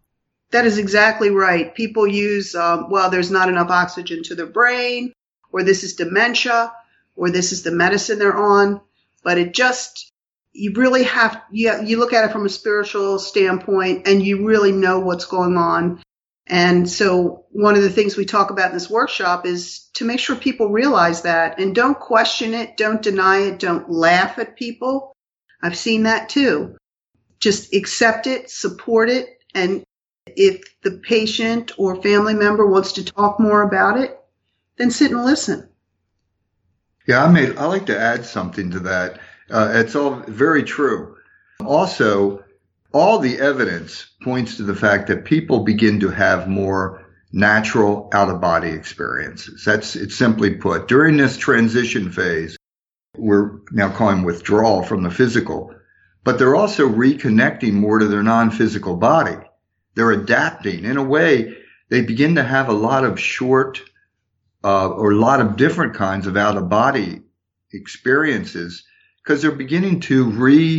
That is exactly right. People use, um, well, there's not enough oxygen to their brain, or this is dementia, or this is the medicine they're on. But it just, you really have, you, you look at it from a spiritual standpoint, and you really know what's going on. And so one of the things we talk about in this workshop is to make sure people realize that, and don't question it, don't deny it, don't laugh at people. I've seen that too. Just accept it, support it, and if the patient or family member wants to talk more about it, then sit and listen. Yeah, I made, I like to add something to that. Uh, it's all very true. Also, all the evidence points to the fact that people begin to have more natural out-of-body experiences. That's, it's simply put. During this transition phase, we're now calling withdrawal from the physical, but they're also reconnecting more to their non-physical body. They're adapting. In a way, they begin to have a lot of short uh, or a lot of different kinds of out-of-body experiences because they're beginning to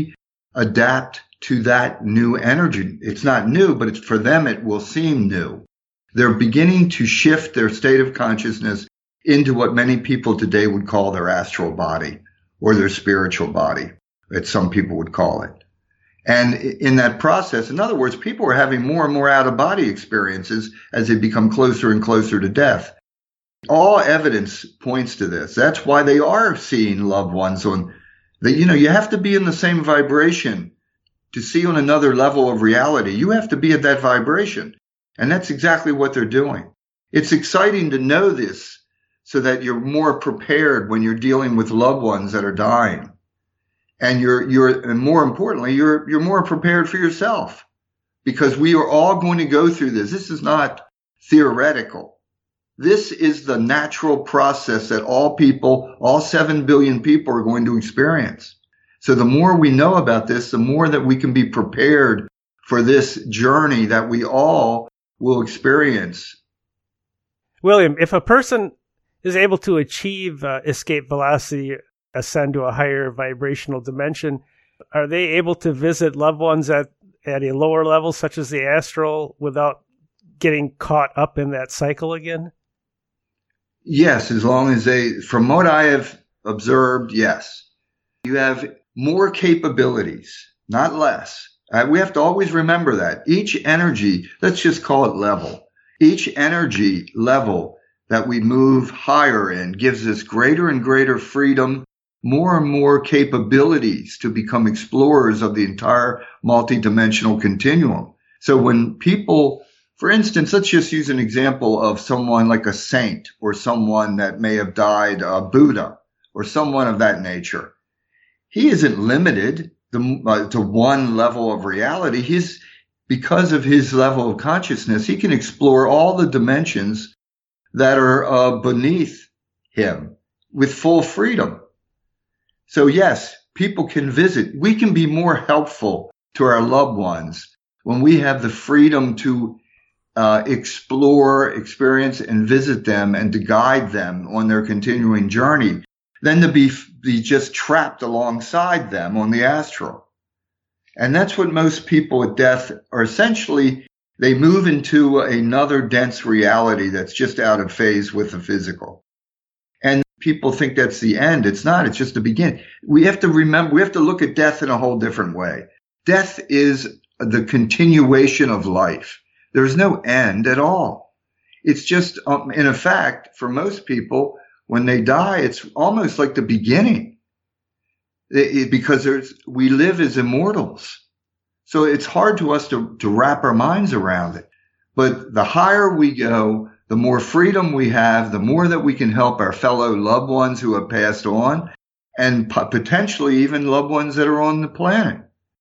re-adapt to that new energy. It's not new, but it's, for them it will seem new. They're beginning to shift their state of consciousness into what many people today would call their astral body or their spiritual body, as some people would call it. And in that process, in other words, people are having more and more out-of-body experiences as they become closer and closer to death. All evidence points to this. That's why they are seeing loved ones on the, you know, you have to be in the same vibration to see on another level of reality. You have to be at that vibration. And that's exactly what they're doing. It's exciting to know this so that you're more prepared when you're dealing with loved ones that are dying. And you're, you're, and more importantly, you're, you're more prepared for yourself because we are all going to go through this. This is not theoretical. This is the natural process that all people, all seven billion people are going to experience. So the more we know about this, the more that we can be prepared for this journey that we all will experience. William, if a person is able to achieve uh, escape velocity, ascend to a higher vibrational dimension, are they able to visit loved ones at, at a lower level, such as the astral, without getting caught up in that cycle again? Yes, as long as they, from what I have observed, yes. You have more capabilities, not less. Uh, we have to always remember that. Each energy, let's just call it level, each energy level that we move higher in gives us greater and greater freedom, more and more capabilities to become explorers of the entire multidimensional continuum. So when people, for instance, let's just use an example of someone like a saint or someone that may have died, uh, Buddha or someone of that nature. He isn't limited the, uh, to one level of reality. He's, because of his level of consciousness, he can explore all the dimensions that are uh, beneath him with full freedom. So yes, people can visit. We can be more helpful to our loved ones when we have the freedom to uh, explore, experience, and visit them and to guide them on their continuing journey than to be, be just trapped alongside them on the astral. And that's what most people at death are essentially, they move into another dense reality that's just out of phase with the physical. And people think that's the end. It's not. It's just the beginning. We have to remember, we have to look at death in a whole different way. Death is the continuation of life. There's no end at all. It's just, um, in effect, for most people, when they die, it's almost like the beginning it, it, because there's, we live as immortals. So it's hard to us to, to wrap our minds around it. But the higher we go, the more freedom we have, the more that we can help our fellow loved ones who have passed on and p- potentially even loved ones that are on the planet.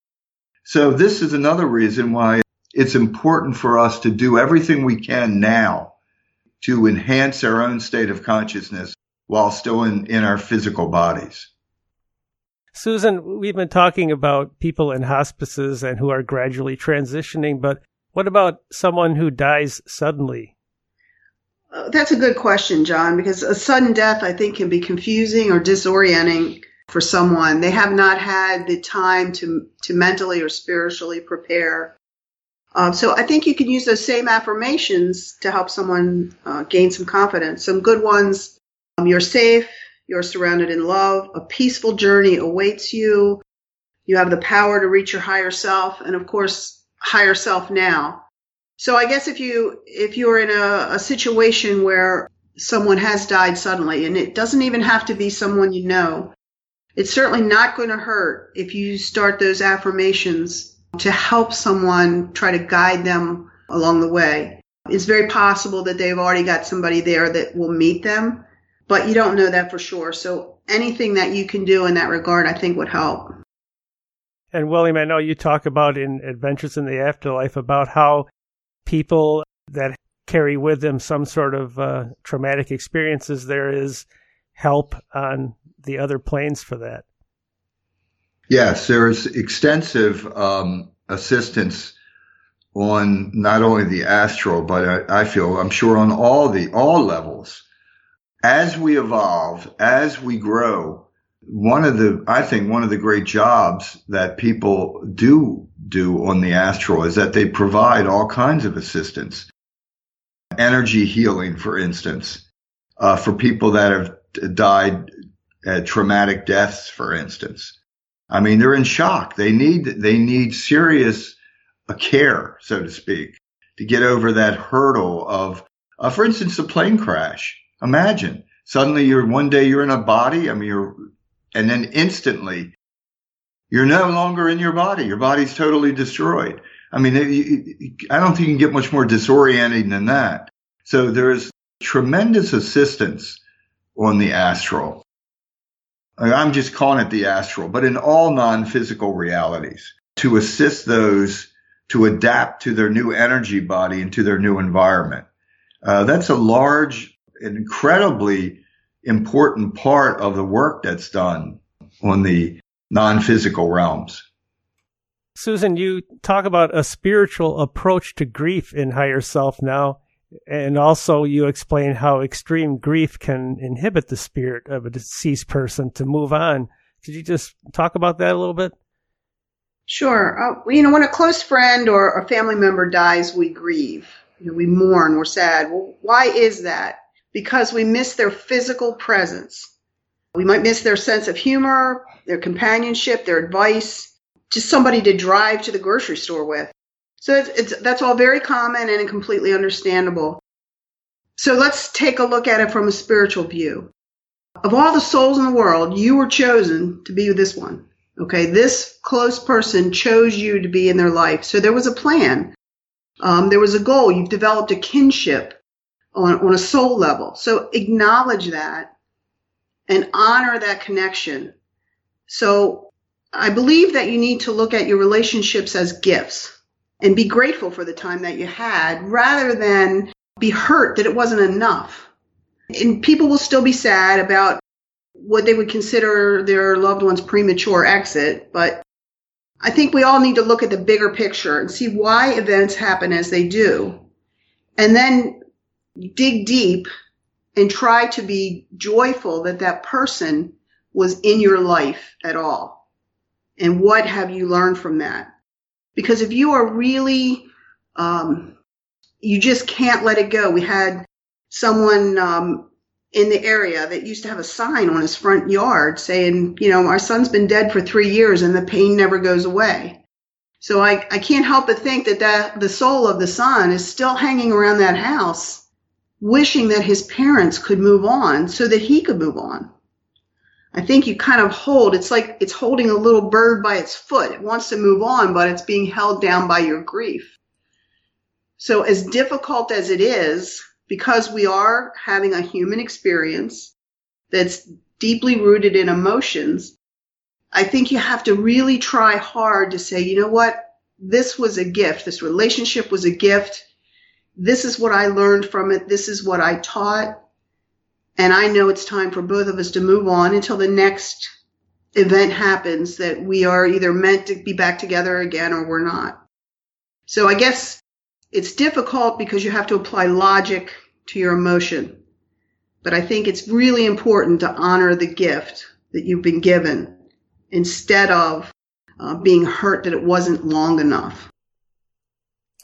So this is another reason why it's important for us to do everything we can now to enhance our own state of consciousness while still in, in our physical bodies. Susan, we've been talking about people in hospices and who are gradually transitioning, but what about someone who dies suddenly? Uh, that's a good question, John, because a sudden death, I think, can be confusing or disorienting for someone. They have not had the time to, to mentally or spiritually prepare. Um, so I think you can use those same affirmations to help someone uh, gain some confidence. Some good ones: um, you're safe, you're surrounded in love, a peaceful journey awaits you, you have the power to reach your higher self, and of course, higher self now. So I guess if you if you're in a, a situation where someone has died suddenly, and it doesn't even have to be someone you know, it's certainly not going to hurt if you start those affirmations to help someone, try to guide them along the way. It's very possible that they've already got somebody there that will meet them, but you don't know that for sure. So anything that you can do in that regard, I think, would help. And William, I know you talk about in Adventures in the Afterlife about how people that carry with them some sort of uh, traumatic experiences, there is help on the other planes for that. Yes, there's extensive um, assistance on not only the astral, but I, I feel, I'm sure on all the, all levels. As we evolve, as we grow, one of the, I think one of the great jobs that people do do on the astral is that they provide all kinds of assistance. Energy healing, for instance, uh, for people that have died uh, traumatic deaths, for instance. I mean, they're in shock. They need, they need serious uh, care, so to speak, to get over that hurdle of, uh, for instance, a plane crash. Imagine suddenly you're one day you're in a body. I mean, you're, and then instantly you're no longer in your body. Your body's totally destroyed. I mean, it, I don't think you can get much more disorienting than that. So there's tremendous assistance on the astral. I'm just calling it the astral, but in all non-physical realities, to assist those to adapt to their new energy body and to their new environment. Uh, that's a large, incredibly important part of the work that's done on the non-physical realms. Susan, you talk about a spiritual approach to grief in Higher Self now, and also you explain how extreme grief can inhibit the spirit of a deceased person to move on. Could you just talk about that a little bit? Sure. Uh, you know, when a close friend or a family member dies, we grieve. You know, we mourn, we're sad. Well, why is that? Because we miss their physical presence. We might miss their sense of humor, their companionship, their advice, just somebody to drive to the grocery store with. So it's, it's, that's all very common and completely understandable. So let's take a look at it from a spiritual view. Of all the souls in the world, you were chosen to be with this one. Okay, this close person chose you to be in their life. So there was a plan. Um, there was a goal. You've developed a kinship on, on a soul level. So acknowledge that and honor that connection. So I believe that you need to look at your relationships as gifts and be grateful for the time that you had rather than be hurt that it wasn't enough. And people will still be sad about what they would consider their loved one's premature exit, but I think we all need to look at the bigger picture and see why events happen as they do, and then dig deep and try to be joyful that that person was in your life at all. And what have you learned from that? Because if you are really, um, you just can't let it go. We had someone um, in the area that used to have a sign on his front yard saying, you know, our son's been dead for three years and the pain never goes away. So I, I can't help but think that, that the soul of the son is still hanging around that house, wishing that his parents could move on so that he could move on. I think you kind of hold, it's like it's holding a little bird by its foot. It wants to move on, but it's being held down by your grief. So as difficult as it is, because we are having a human experience that's deeply rooted in emotions, I think you have to really try hard to say, you know what, this was a gift. This relationship was a gift. This is what I learned from it. This is what I taught. And I know it's time for both of us to move on until the next event happens that we are either meant to be back together again or we're not. So I guess it's difficult because you have to apply logic to your emotion. But I think it's really important to honor the gift that you've been given instead of uh, being hurt that it wasn't long enough.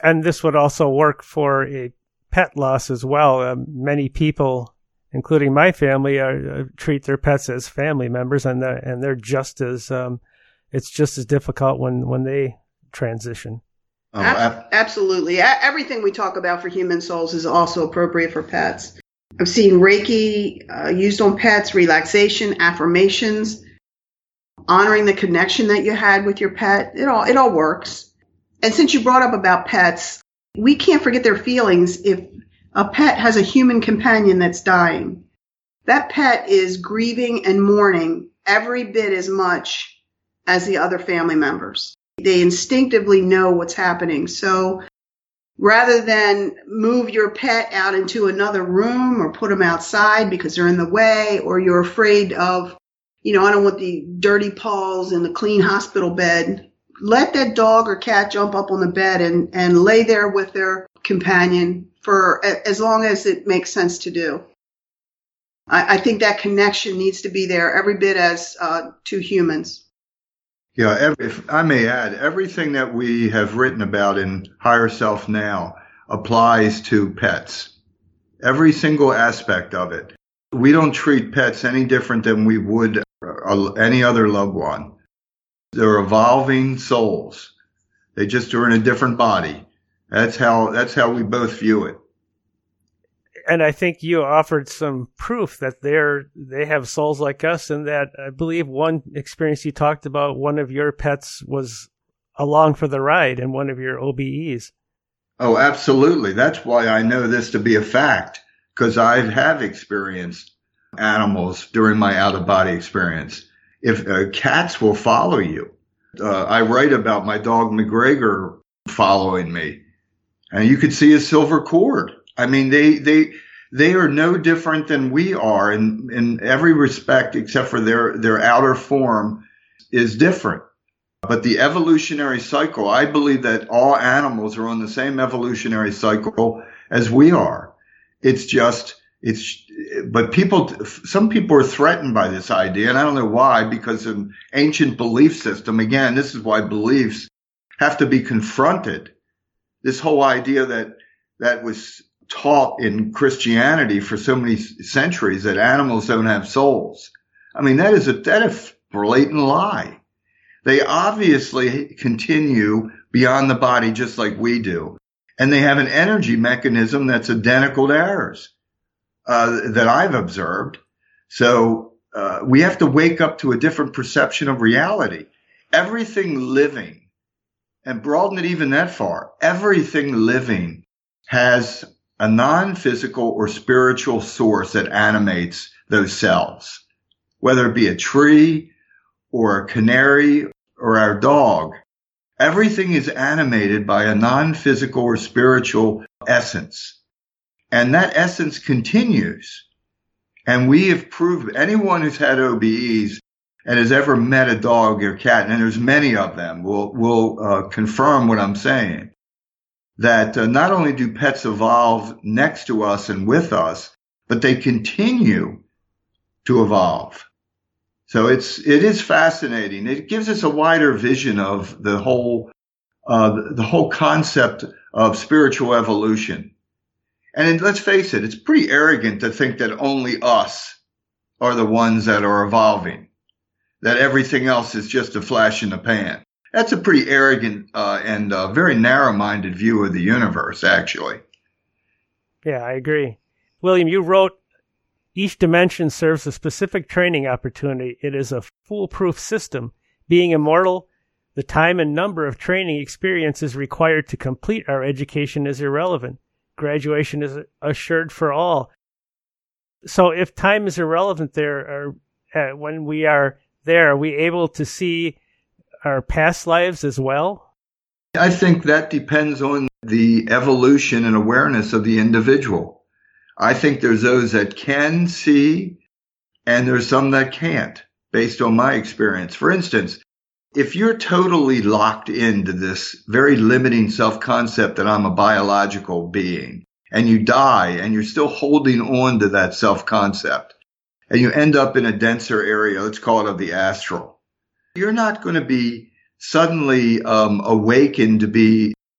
And this would also work for a pet loss as well. Um, many people, including my family, are, uh, treat their pets as family members, and they're, and they're just as um, it's just as difficult when, when they transition. Oh, ab- Absolutely. Everything we talk about for human souls is also appropriate for pets. I've seen Reiki uh, used on pets, relaxation, affirmations, honoring the connection that you had with your pet. It all it all works. And since you brought up about pets, we can't forget their feelings if a pet has a human companion that's dying. That pet is grieving and mourning every bit as much as the other family members. They instinctively know what's happening. So rather than move your pet out into another room or put them outside because they're in the way, or you're afraid of, you know, I don't want the dirty paws in the clean hospital bed, let that dog or cat jump up on the bed and, and lay there with their companion for as long as it makes sense to do. I, I think that connection needs to be there every bit as uh, two humans. Yeah, every, if I may add, everything that we have written about in Higher Self Now applies to pets. Every single aspect of it. We don't treat pets any different than we would any other loved one. They're evolving souls. They just are in a different body. That's how, that's how we both view it. And I think you offered some proof that they're, they have souls like us, and that I believe one experience you talked about, one of your pets was along for the ride in one of your O B Es. Oh, absolutely. That's why I know this to be a fact, because I have experienced animals during my out-of-body experience. If uh, cats will follow you. Uh, I write about my dog McGregor following me, and you could see his silver cord. I mean, they, they, they are no different than we are in, in every respect, except for their, their outer form is different. But the evolutionary cycle, I believe that all animals are on the same evolutionary cycle as we are. It's just, it's, but people, some people are threatened by this idea, and I don't know why, because of ancient belief system. Again, this is why beliefs have to be confronted. This whole idea that, that was taught in Christianity for so many centuries, that animals don't have souls. I mean, that is a, that is a blatant lie. They obviously continue beyond the body just like we do. And they have an energy mechanism that's identical to ours, uh, that I've observed. So, uh, we have to wake up to a different perception of reality. Everything living, and broaden it even that far, everything living has a non-physical or spiritual source that animates those cells, whether it be a tree or a canary or our dog. Everything is animated by a non-physical or spiritual essence. And that essence continues. And we have proved, anyone who's had O B Es and has ever met a dog or cat, and there's many of them, will, will uh, confirm what I'm saying. That uh, not only do pets evolve next to us and with us, but they continue to evolve. So it's, it is fascinating. It gives us a wider vision of the whole, uh, the whole concept of spiritual evolution. And let's face it, it's pretty arrogant to think that only us are the ones that are evolving, that everything else is just a flash in the pan. That's a pretty arrogant uh, and uh, very narrow-minded view of the universe, actually. Yeah, I agree. William, you wrote, each dimension serves a specific training opportunity. It is a foolproof system. Being immortal, the time and number of training experiences required to complete our education is irrelevant. Graduation is assured for all. So if time is irrelevant there, or, uh, when we are there, are we able to see our past lives as well? I think that depends on the evolution and awareness of the individual. I think there's those that can see, and there's some that can't, based on my experience. For instance, if you're totally locked into this very limiting self-concept that I'm a biological being, and you die, and you're still holding on to that self-concept, and you end up in a denser area, let's call it of the astral, you're not going to be suddenly um, awakened to be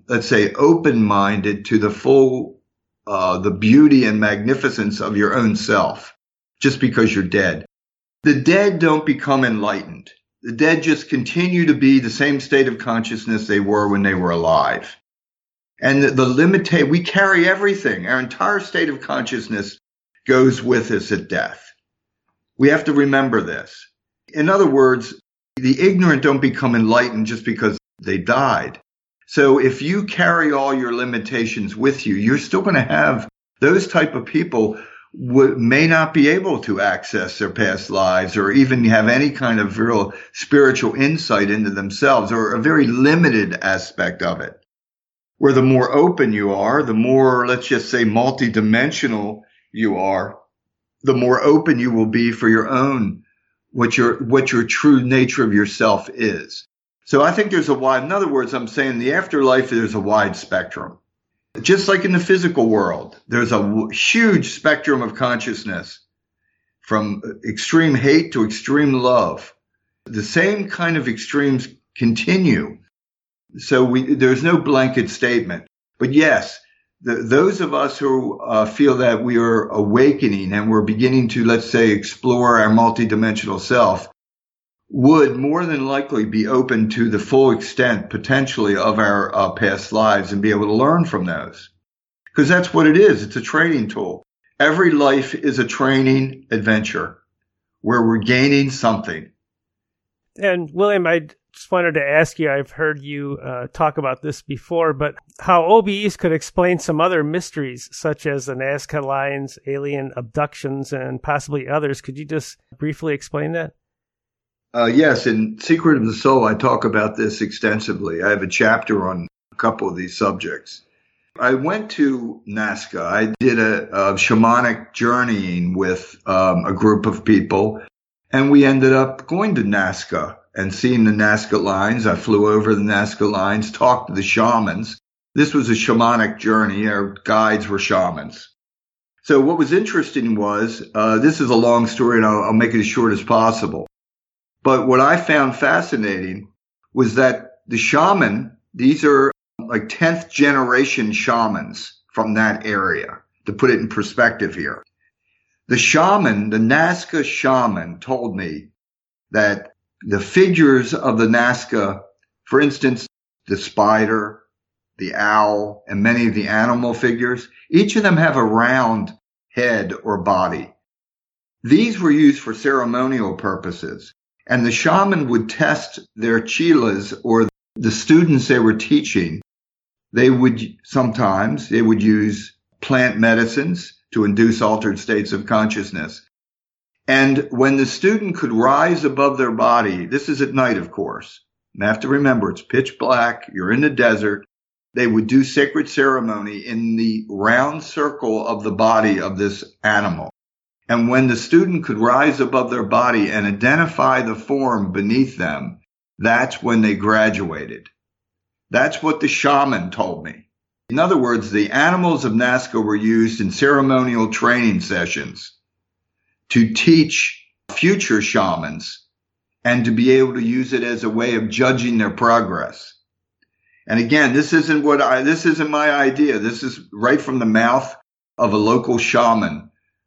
let's say, open-minded to the full, uh, the beauty and magnificence of your own self, just because you're dead. The dead don't become enlightened. The dead just continue to be the same state of consciousness they were when they were alive. And the, the limita- we carry everything. Our entire state of consciousness goes with us at death. We have to remember this. In other words, the ignorant don't become enlightened just because they died. So if you carry all your limitations with you, you're still going to have those type of people w- may not be able to access their past lives or even have any kind of real spiritual insight into themselves, or a very limited aspect of it. Where the more open you are, the more, let's just say, multidimensional you are, the more open you will be for your own, what your, what your true nature of yourself is. So I think there's a wide, in other words, I'm saying the afterlife, there's a wide spectrum. Just like in the physical world, there's a w- huge spectrum of consciousness from extreme hate to extreme love. The same kind of extremes continue. So we, there's no blanket statement. But yes, the, those of us who uh, feel that we are awakening and we're beginning to, let's say, explore our multidimensional self would more than likely be open to the full extent, potentially, of our uh, past lives and be able to learn from those. Because that's what it is. It's a training tool. Every life is a training adventure where we're gaining something. And William, I just wanted to ask you, I've heard you uh, talk about this before, but how O B Es could explain some other mysteries, such as the Nazca lines, alien abductions, and possibly others. Could you just briefly explain that? Uh, yes, in Secret of the Soul, I talk about this extensively. I have a chapter on a couple of these subjects. I went to Nazca. I did a, a shamanic journeying with um, a group of people, and we ended up going to Nazca and seeing the Nazca lines. I flew over the Nazca lines, talked to the shamans. This was a shamanic journey. Our guides were shamans. So what was interesting was, uh, this is a long story, and I'll, I'll make it as short as possible. But what I found fascinating was that the shaman, these are like tenth generation shamans from that area, to put it in perspective here. The shaman, the Nazca shaman, told me that the figures of the Nazca, for instance, the spider, the owl, and many of the animal figures, each of them have a round head or body. These were used for ceremonial purposes. And the shaman would test their chelas, or the students they were teaching. They would sometimes, they would use plant medicines to induce altered states of consciousness. And when the student could rise above their body, this is at night, of course. You have to remember, it's pitch black. You're in the desert. They would do sacred ceremony in the round circle of the body of this animal. And when the student could rise above their body and identify the form beneath them, that's when they graduated. That's what the shaman told me. In other words, the animals of Nazca were used in ceremonial training sessions to teach future shamans and to be able to use it as a way of judging their progress. And again, this isn't what I, this isn't my idea. This is right from the mouth of a local shaman.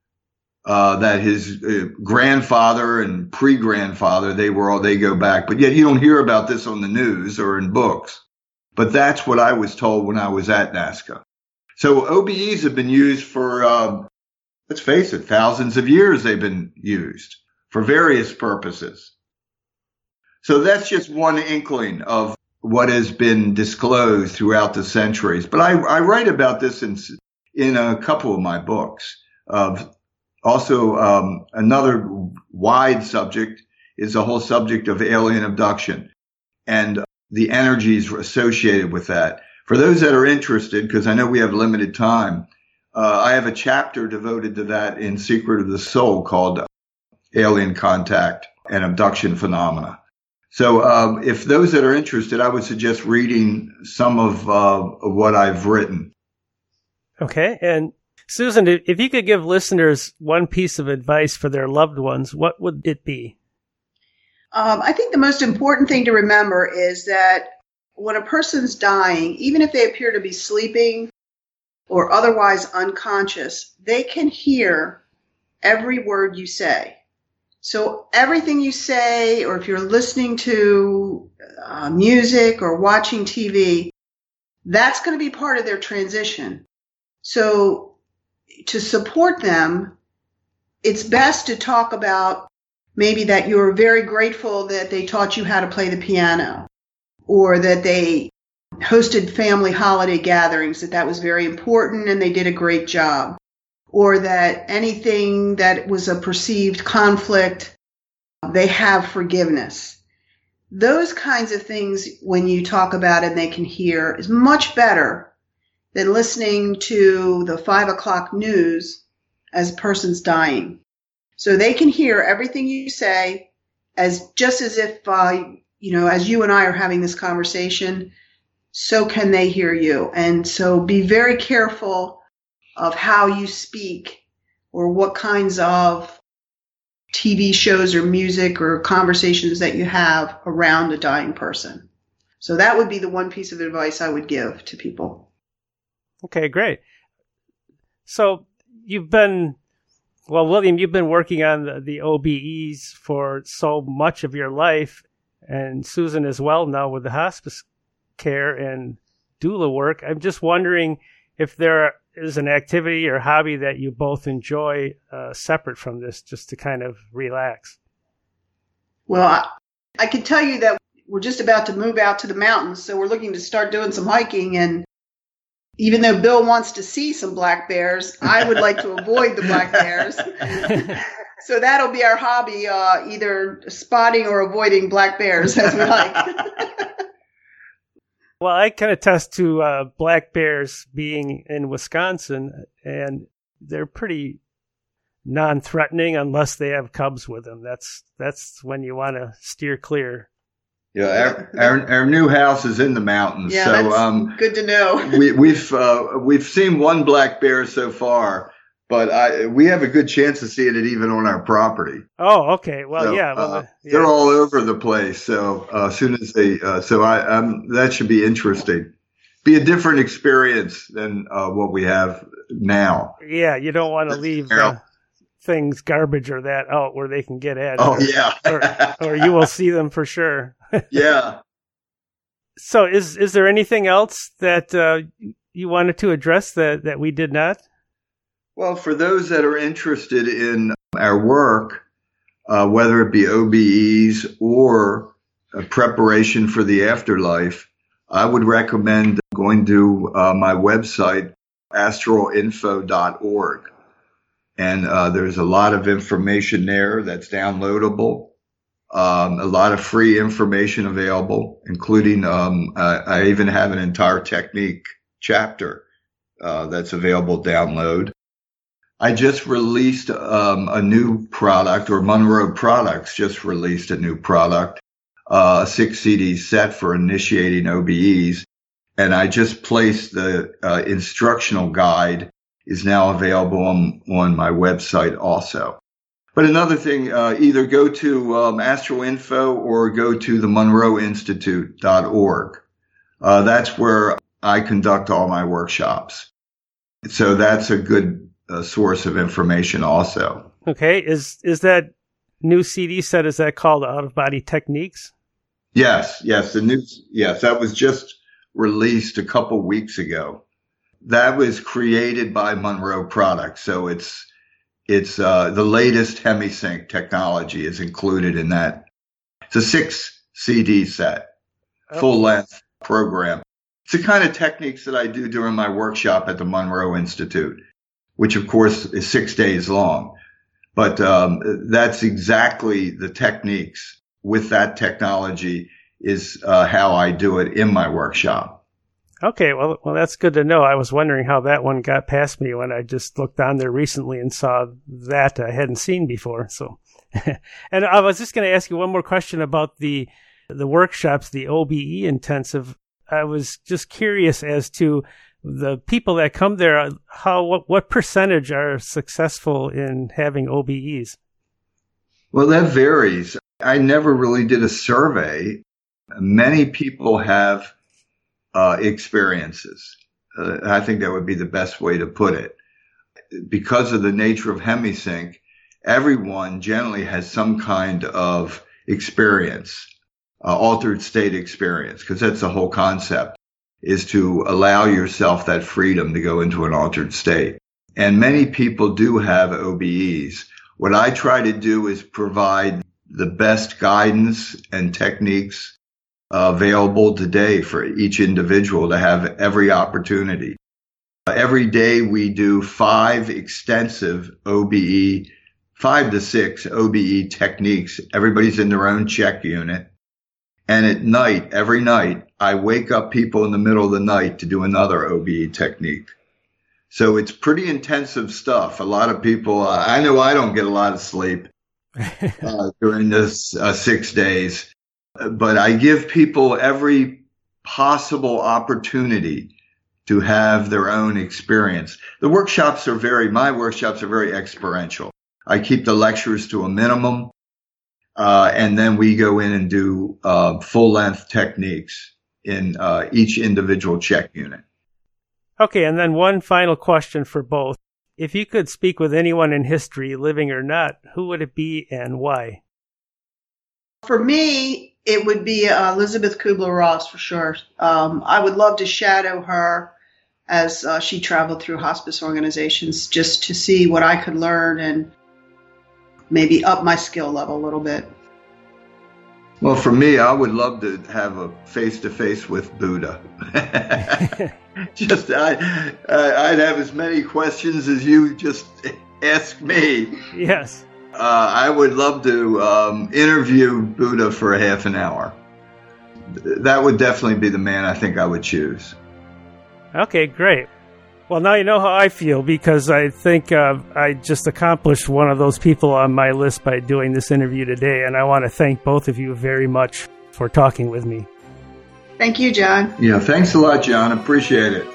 Uh, that his uh, grandfather and pre-grandfather, they were all, they go back. But yet you don't hear about this on the news or in books. But that's what I was told when I was at Nazca. So O B Es have been used for, uh, let's face it, thousands of years they've been used for various purposes. So that's just one inkling of what has been disclosed throughout the centuries. But I, I write about this in, in a couple of my books. Of Also, um, another wide subject is the whole subject of alien abduction and the energies associated with that. For those that are interested, because I know we have limited time, uh, I have a chapter devoted to that in Secret of the Soul called Alien Contact and Abduction Phenomena. So um, if those that are interested, I would suggest reading some of, uh, of what I've written. Okay, and Susan, if you could give listeners one piece of advice for their loved ones, what would it be? Um, I think the most important thing to remember is that when a person's dying, even if they appear to be sleeping or otherwise unconscious, they can hear every word you say. So everything you say, or if you're listening to uh, music or watching T V, that's going to be part of their transition. So to support them, it's best to talk about maybe that you're very grateful that they taught you how to play the piano, or that they hosted family holiday gatherings, that that was very important and they did a great job, or that anything that was a perceived conflict, they have forgiveness. Those kinds of things, when you talk about it and they can hear, is much better than listening to the five o'clock news as a person's dying. So they can hear everything you say as just as if, uh, you know, as you and I are having this conversation, so can they hear you. And so be very careful of how you speak or what kinds of T V shows or music or conversations that you have around a dying person. So that would be the one piece of advice I would give to people. Okay, great. So you've been, well, William, you've been working on the, the O B Es for so much of your life, and Susan as well now with the hospice care and doula work. I'm just wondering if there is an activity or hobby that you both enjoy uh, separate from this, just to kind of relax. Well, I, I can tell you that we're just about to move out to the mountains, so we're looking to start doing some hiking. And even though Bill wants to see some black bears, I would like to avoid the black bears. So that'll be our hobby, uh, either spotting or avoiding black bears as we hike. Well, I can attest to uh, black bears being in Wisconsin, and they're pretty non-threatening unless they have cubs with them. That's that's when you want to steer clear. Yeah, our, our our new house is in the mountains, yeah, so that's um, good to know. we, we've uh, we've seen one black bear so far, but I, we have a good chance of seeing it even on our property. Oh, okay. Well, so, yeah, well, uh, yeah. They're all over the place. So uh, as soon as they, uh, so I, um, that should be interesting. Be a different experience than uh, what we have now. Yeah, you don't want to leave uh, things, garbage or that out where they can get at it. Oh, or, yeah. or, or you will see them for sure. Yeah. So is is there anything else that uh, you wanted to address that, that we did not? Well, for those that are interested in our work, uh, whether it be O B Es or uh, preparation for the afterlife, I would recommend going to uh, my website, astral info dot org. And uh, there's a lot of information there that's downloadable, um, a lot of free information available, including um, I, I even have an entire technique chapter uh, that's available to download. I just released um, a new product, or Monroe Products just released a new product, uh, a six C D set for initiating O B Es. And I just placed the uh, instructional guide is now available on, on my website also. But another thing, uh, either go to um, Astral Info or go to the Monroe Institute dot org. Uh, that's where I conduct all my workshops. So that's a good uh, source of information also. Okay. Is is that new C D set, is that called Out of Body Techniques? Yes, yes. The new, yes, that was just released a couple weeks ago. That was created by Monroe Products. So it's, it's, uh, the latest HemiSync technology is included in that. It's a six C D set, full length program. It's the kind of techniques that I do during my workshop at the Monroe Institute, which of course is six days long. But, um, that's exactly the techniques with that technology is, uh, how I do it in my workshop. Okay, well, well, that's good to know. I was wondering how that one got past me when I just looked on there recently and saw that I hadn't seen before. So, and I was just going to ask you one more question about the the workshops, the O B E intensive. I was just curious as to the people that come there. How what, what percentage are successful in having O B Es? Well, that varies. I never really did a survey. Many people have uh, experiences. Uh, I think that would be the best way to put it. Because of the nature of Hemisync, everyone generally has some kind of experience, uh, altered state experience, because that's the whole concept, is to allow yourself that freedom to go into an altered state. And many people do have O B Es. What I try to do is provide the best guidance and techniques uh, available today for each individual to have every opportunity. Uh, every day we do five extensive O B E, five to six O B E techniques. Everybody's in their own check unit. And at night, every night, I wake up people in the middle of the night to do another O B E technique. So it's pretty intensive stuff. A lot of people, uh, I know I don't get a lot of sleep uh, during this uh, six days, but I give people every possible opportunity to have their own experience. The workshops are very, my workshops are very experiential. I keep the lectures to a minimum, uh, and then we go in and do uh, full-length techniques in uh, each individual check unit. Okay, and then one final question for both. If you could speak with anyone in history, living or not, who would it be and why? For me, it would be uh, Elisabeth Kubler-Ross for sure. Um, I would love to shadow her as uh, she traveled through hospice organizations, just to see what I could learn and maybe up my skill level a little bit. Well, for me, I would love to have a face-to-face with Buddha. Just, I, I'd have as many questions as you just asked me. Yes. Uh, I would love to um, interview Buddha for a half an hour. That would definitely be the man I think I would choose. Okay, great. Well, now you know how I feel, because I think uh, I just accomplished one of those people on my list by doing this interview today, and I want to thank both of you very much for talking with me. Thank you, John. Yeah, thanks a lot, John. Appreciate it.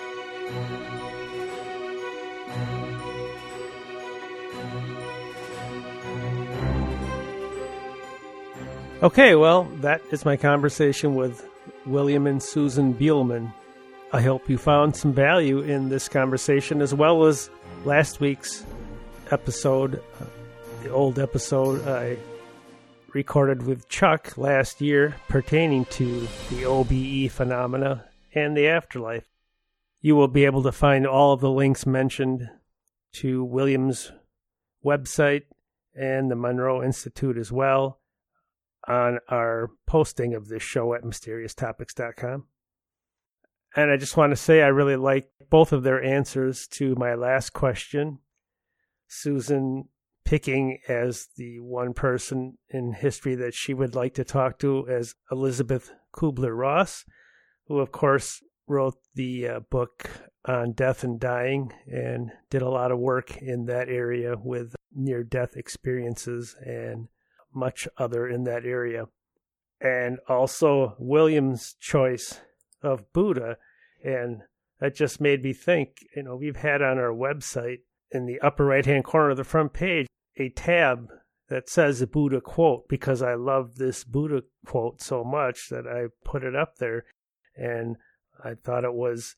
Okay, well, that is my conversation with William and Susan Buhlman. I hope you found some value in this conversation, as well as last week's episode, uh, the old episode I recorded with Chuck last year pertaining to the O B E phenomena and the afterlife. You will be able to find all of the links mentioned to William's website and the Monroe Institute as well on our posting of this show at mysterious topics dot com. And I just want to say I really liked both of their answers to my last question. Susan picking as the one person in history that she would like to talk to as Elisabeth Kubler-Ross, who of course wrote the uh, book on death and dying and did a lot of work in that area with near-death experiences and much other in that area. And also William's choice of Buddha, and that just made me think, you know, we've had on our website in the upper right-hand corner of the front page a tab that says a Buddha quote, because I love this Buddha quote so much that I put it up there, and I thought it was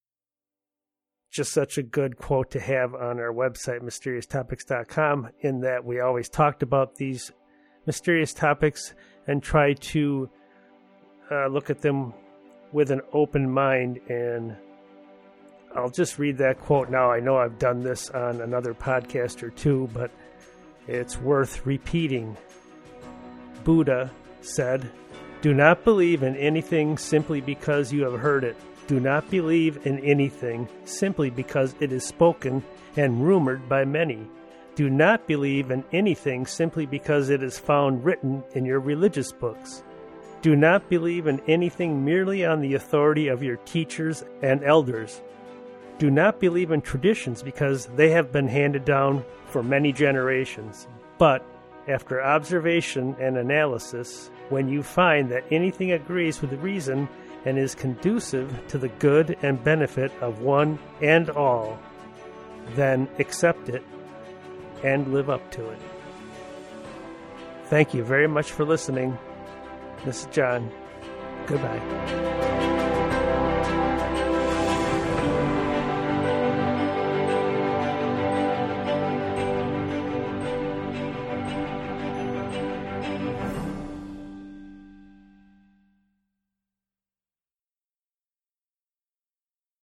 just such a good quote to have on our website, mysterious topics dot com, in that we always talked about these mysterious topics and try to uh, look at them with an open mind. And I'll just read that quote now. I know I've done this on another podcast or two, but it's worth repeating. Buddha said, "Do not believe in anything simply because you have heard it. Do not believe in anything simply because it is spoken and rumored by many. Do not believe in anything simply because it is found written in your religious books. Do not believe in anything merely on the authority of your teachers and elders. Do not believe in traditions because they have been handed down for many generations. But after observation and analysis, when you find that anything agrees with reason and is conducive to the good and benefit of one and all, then accept it and live up to it." Thank you very much for listening. This is John. Goodbye.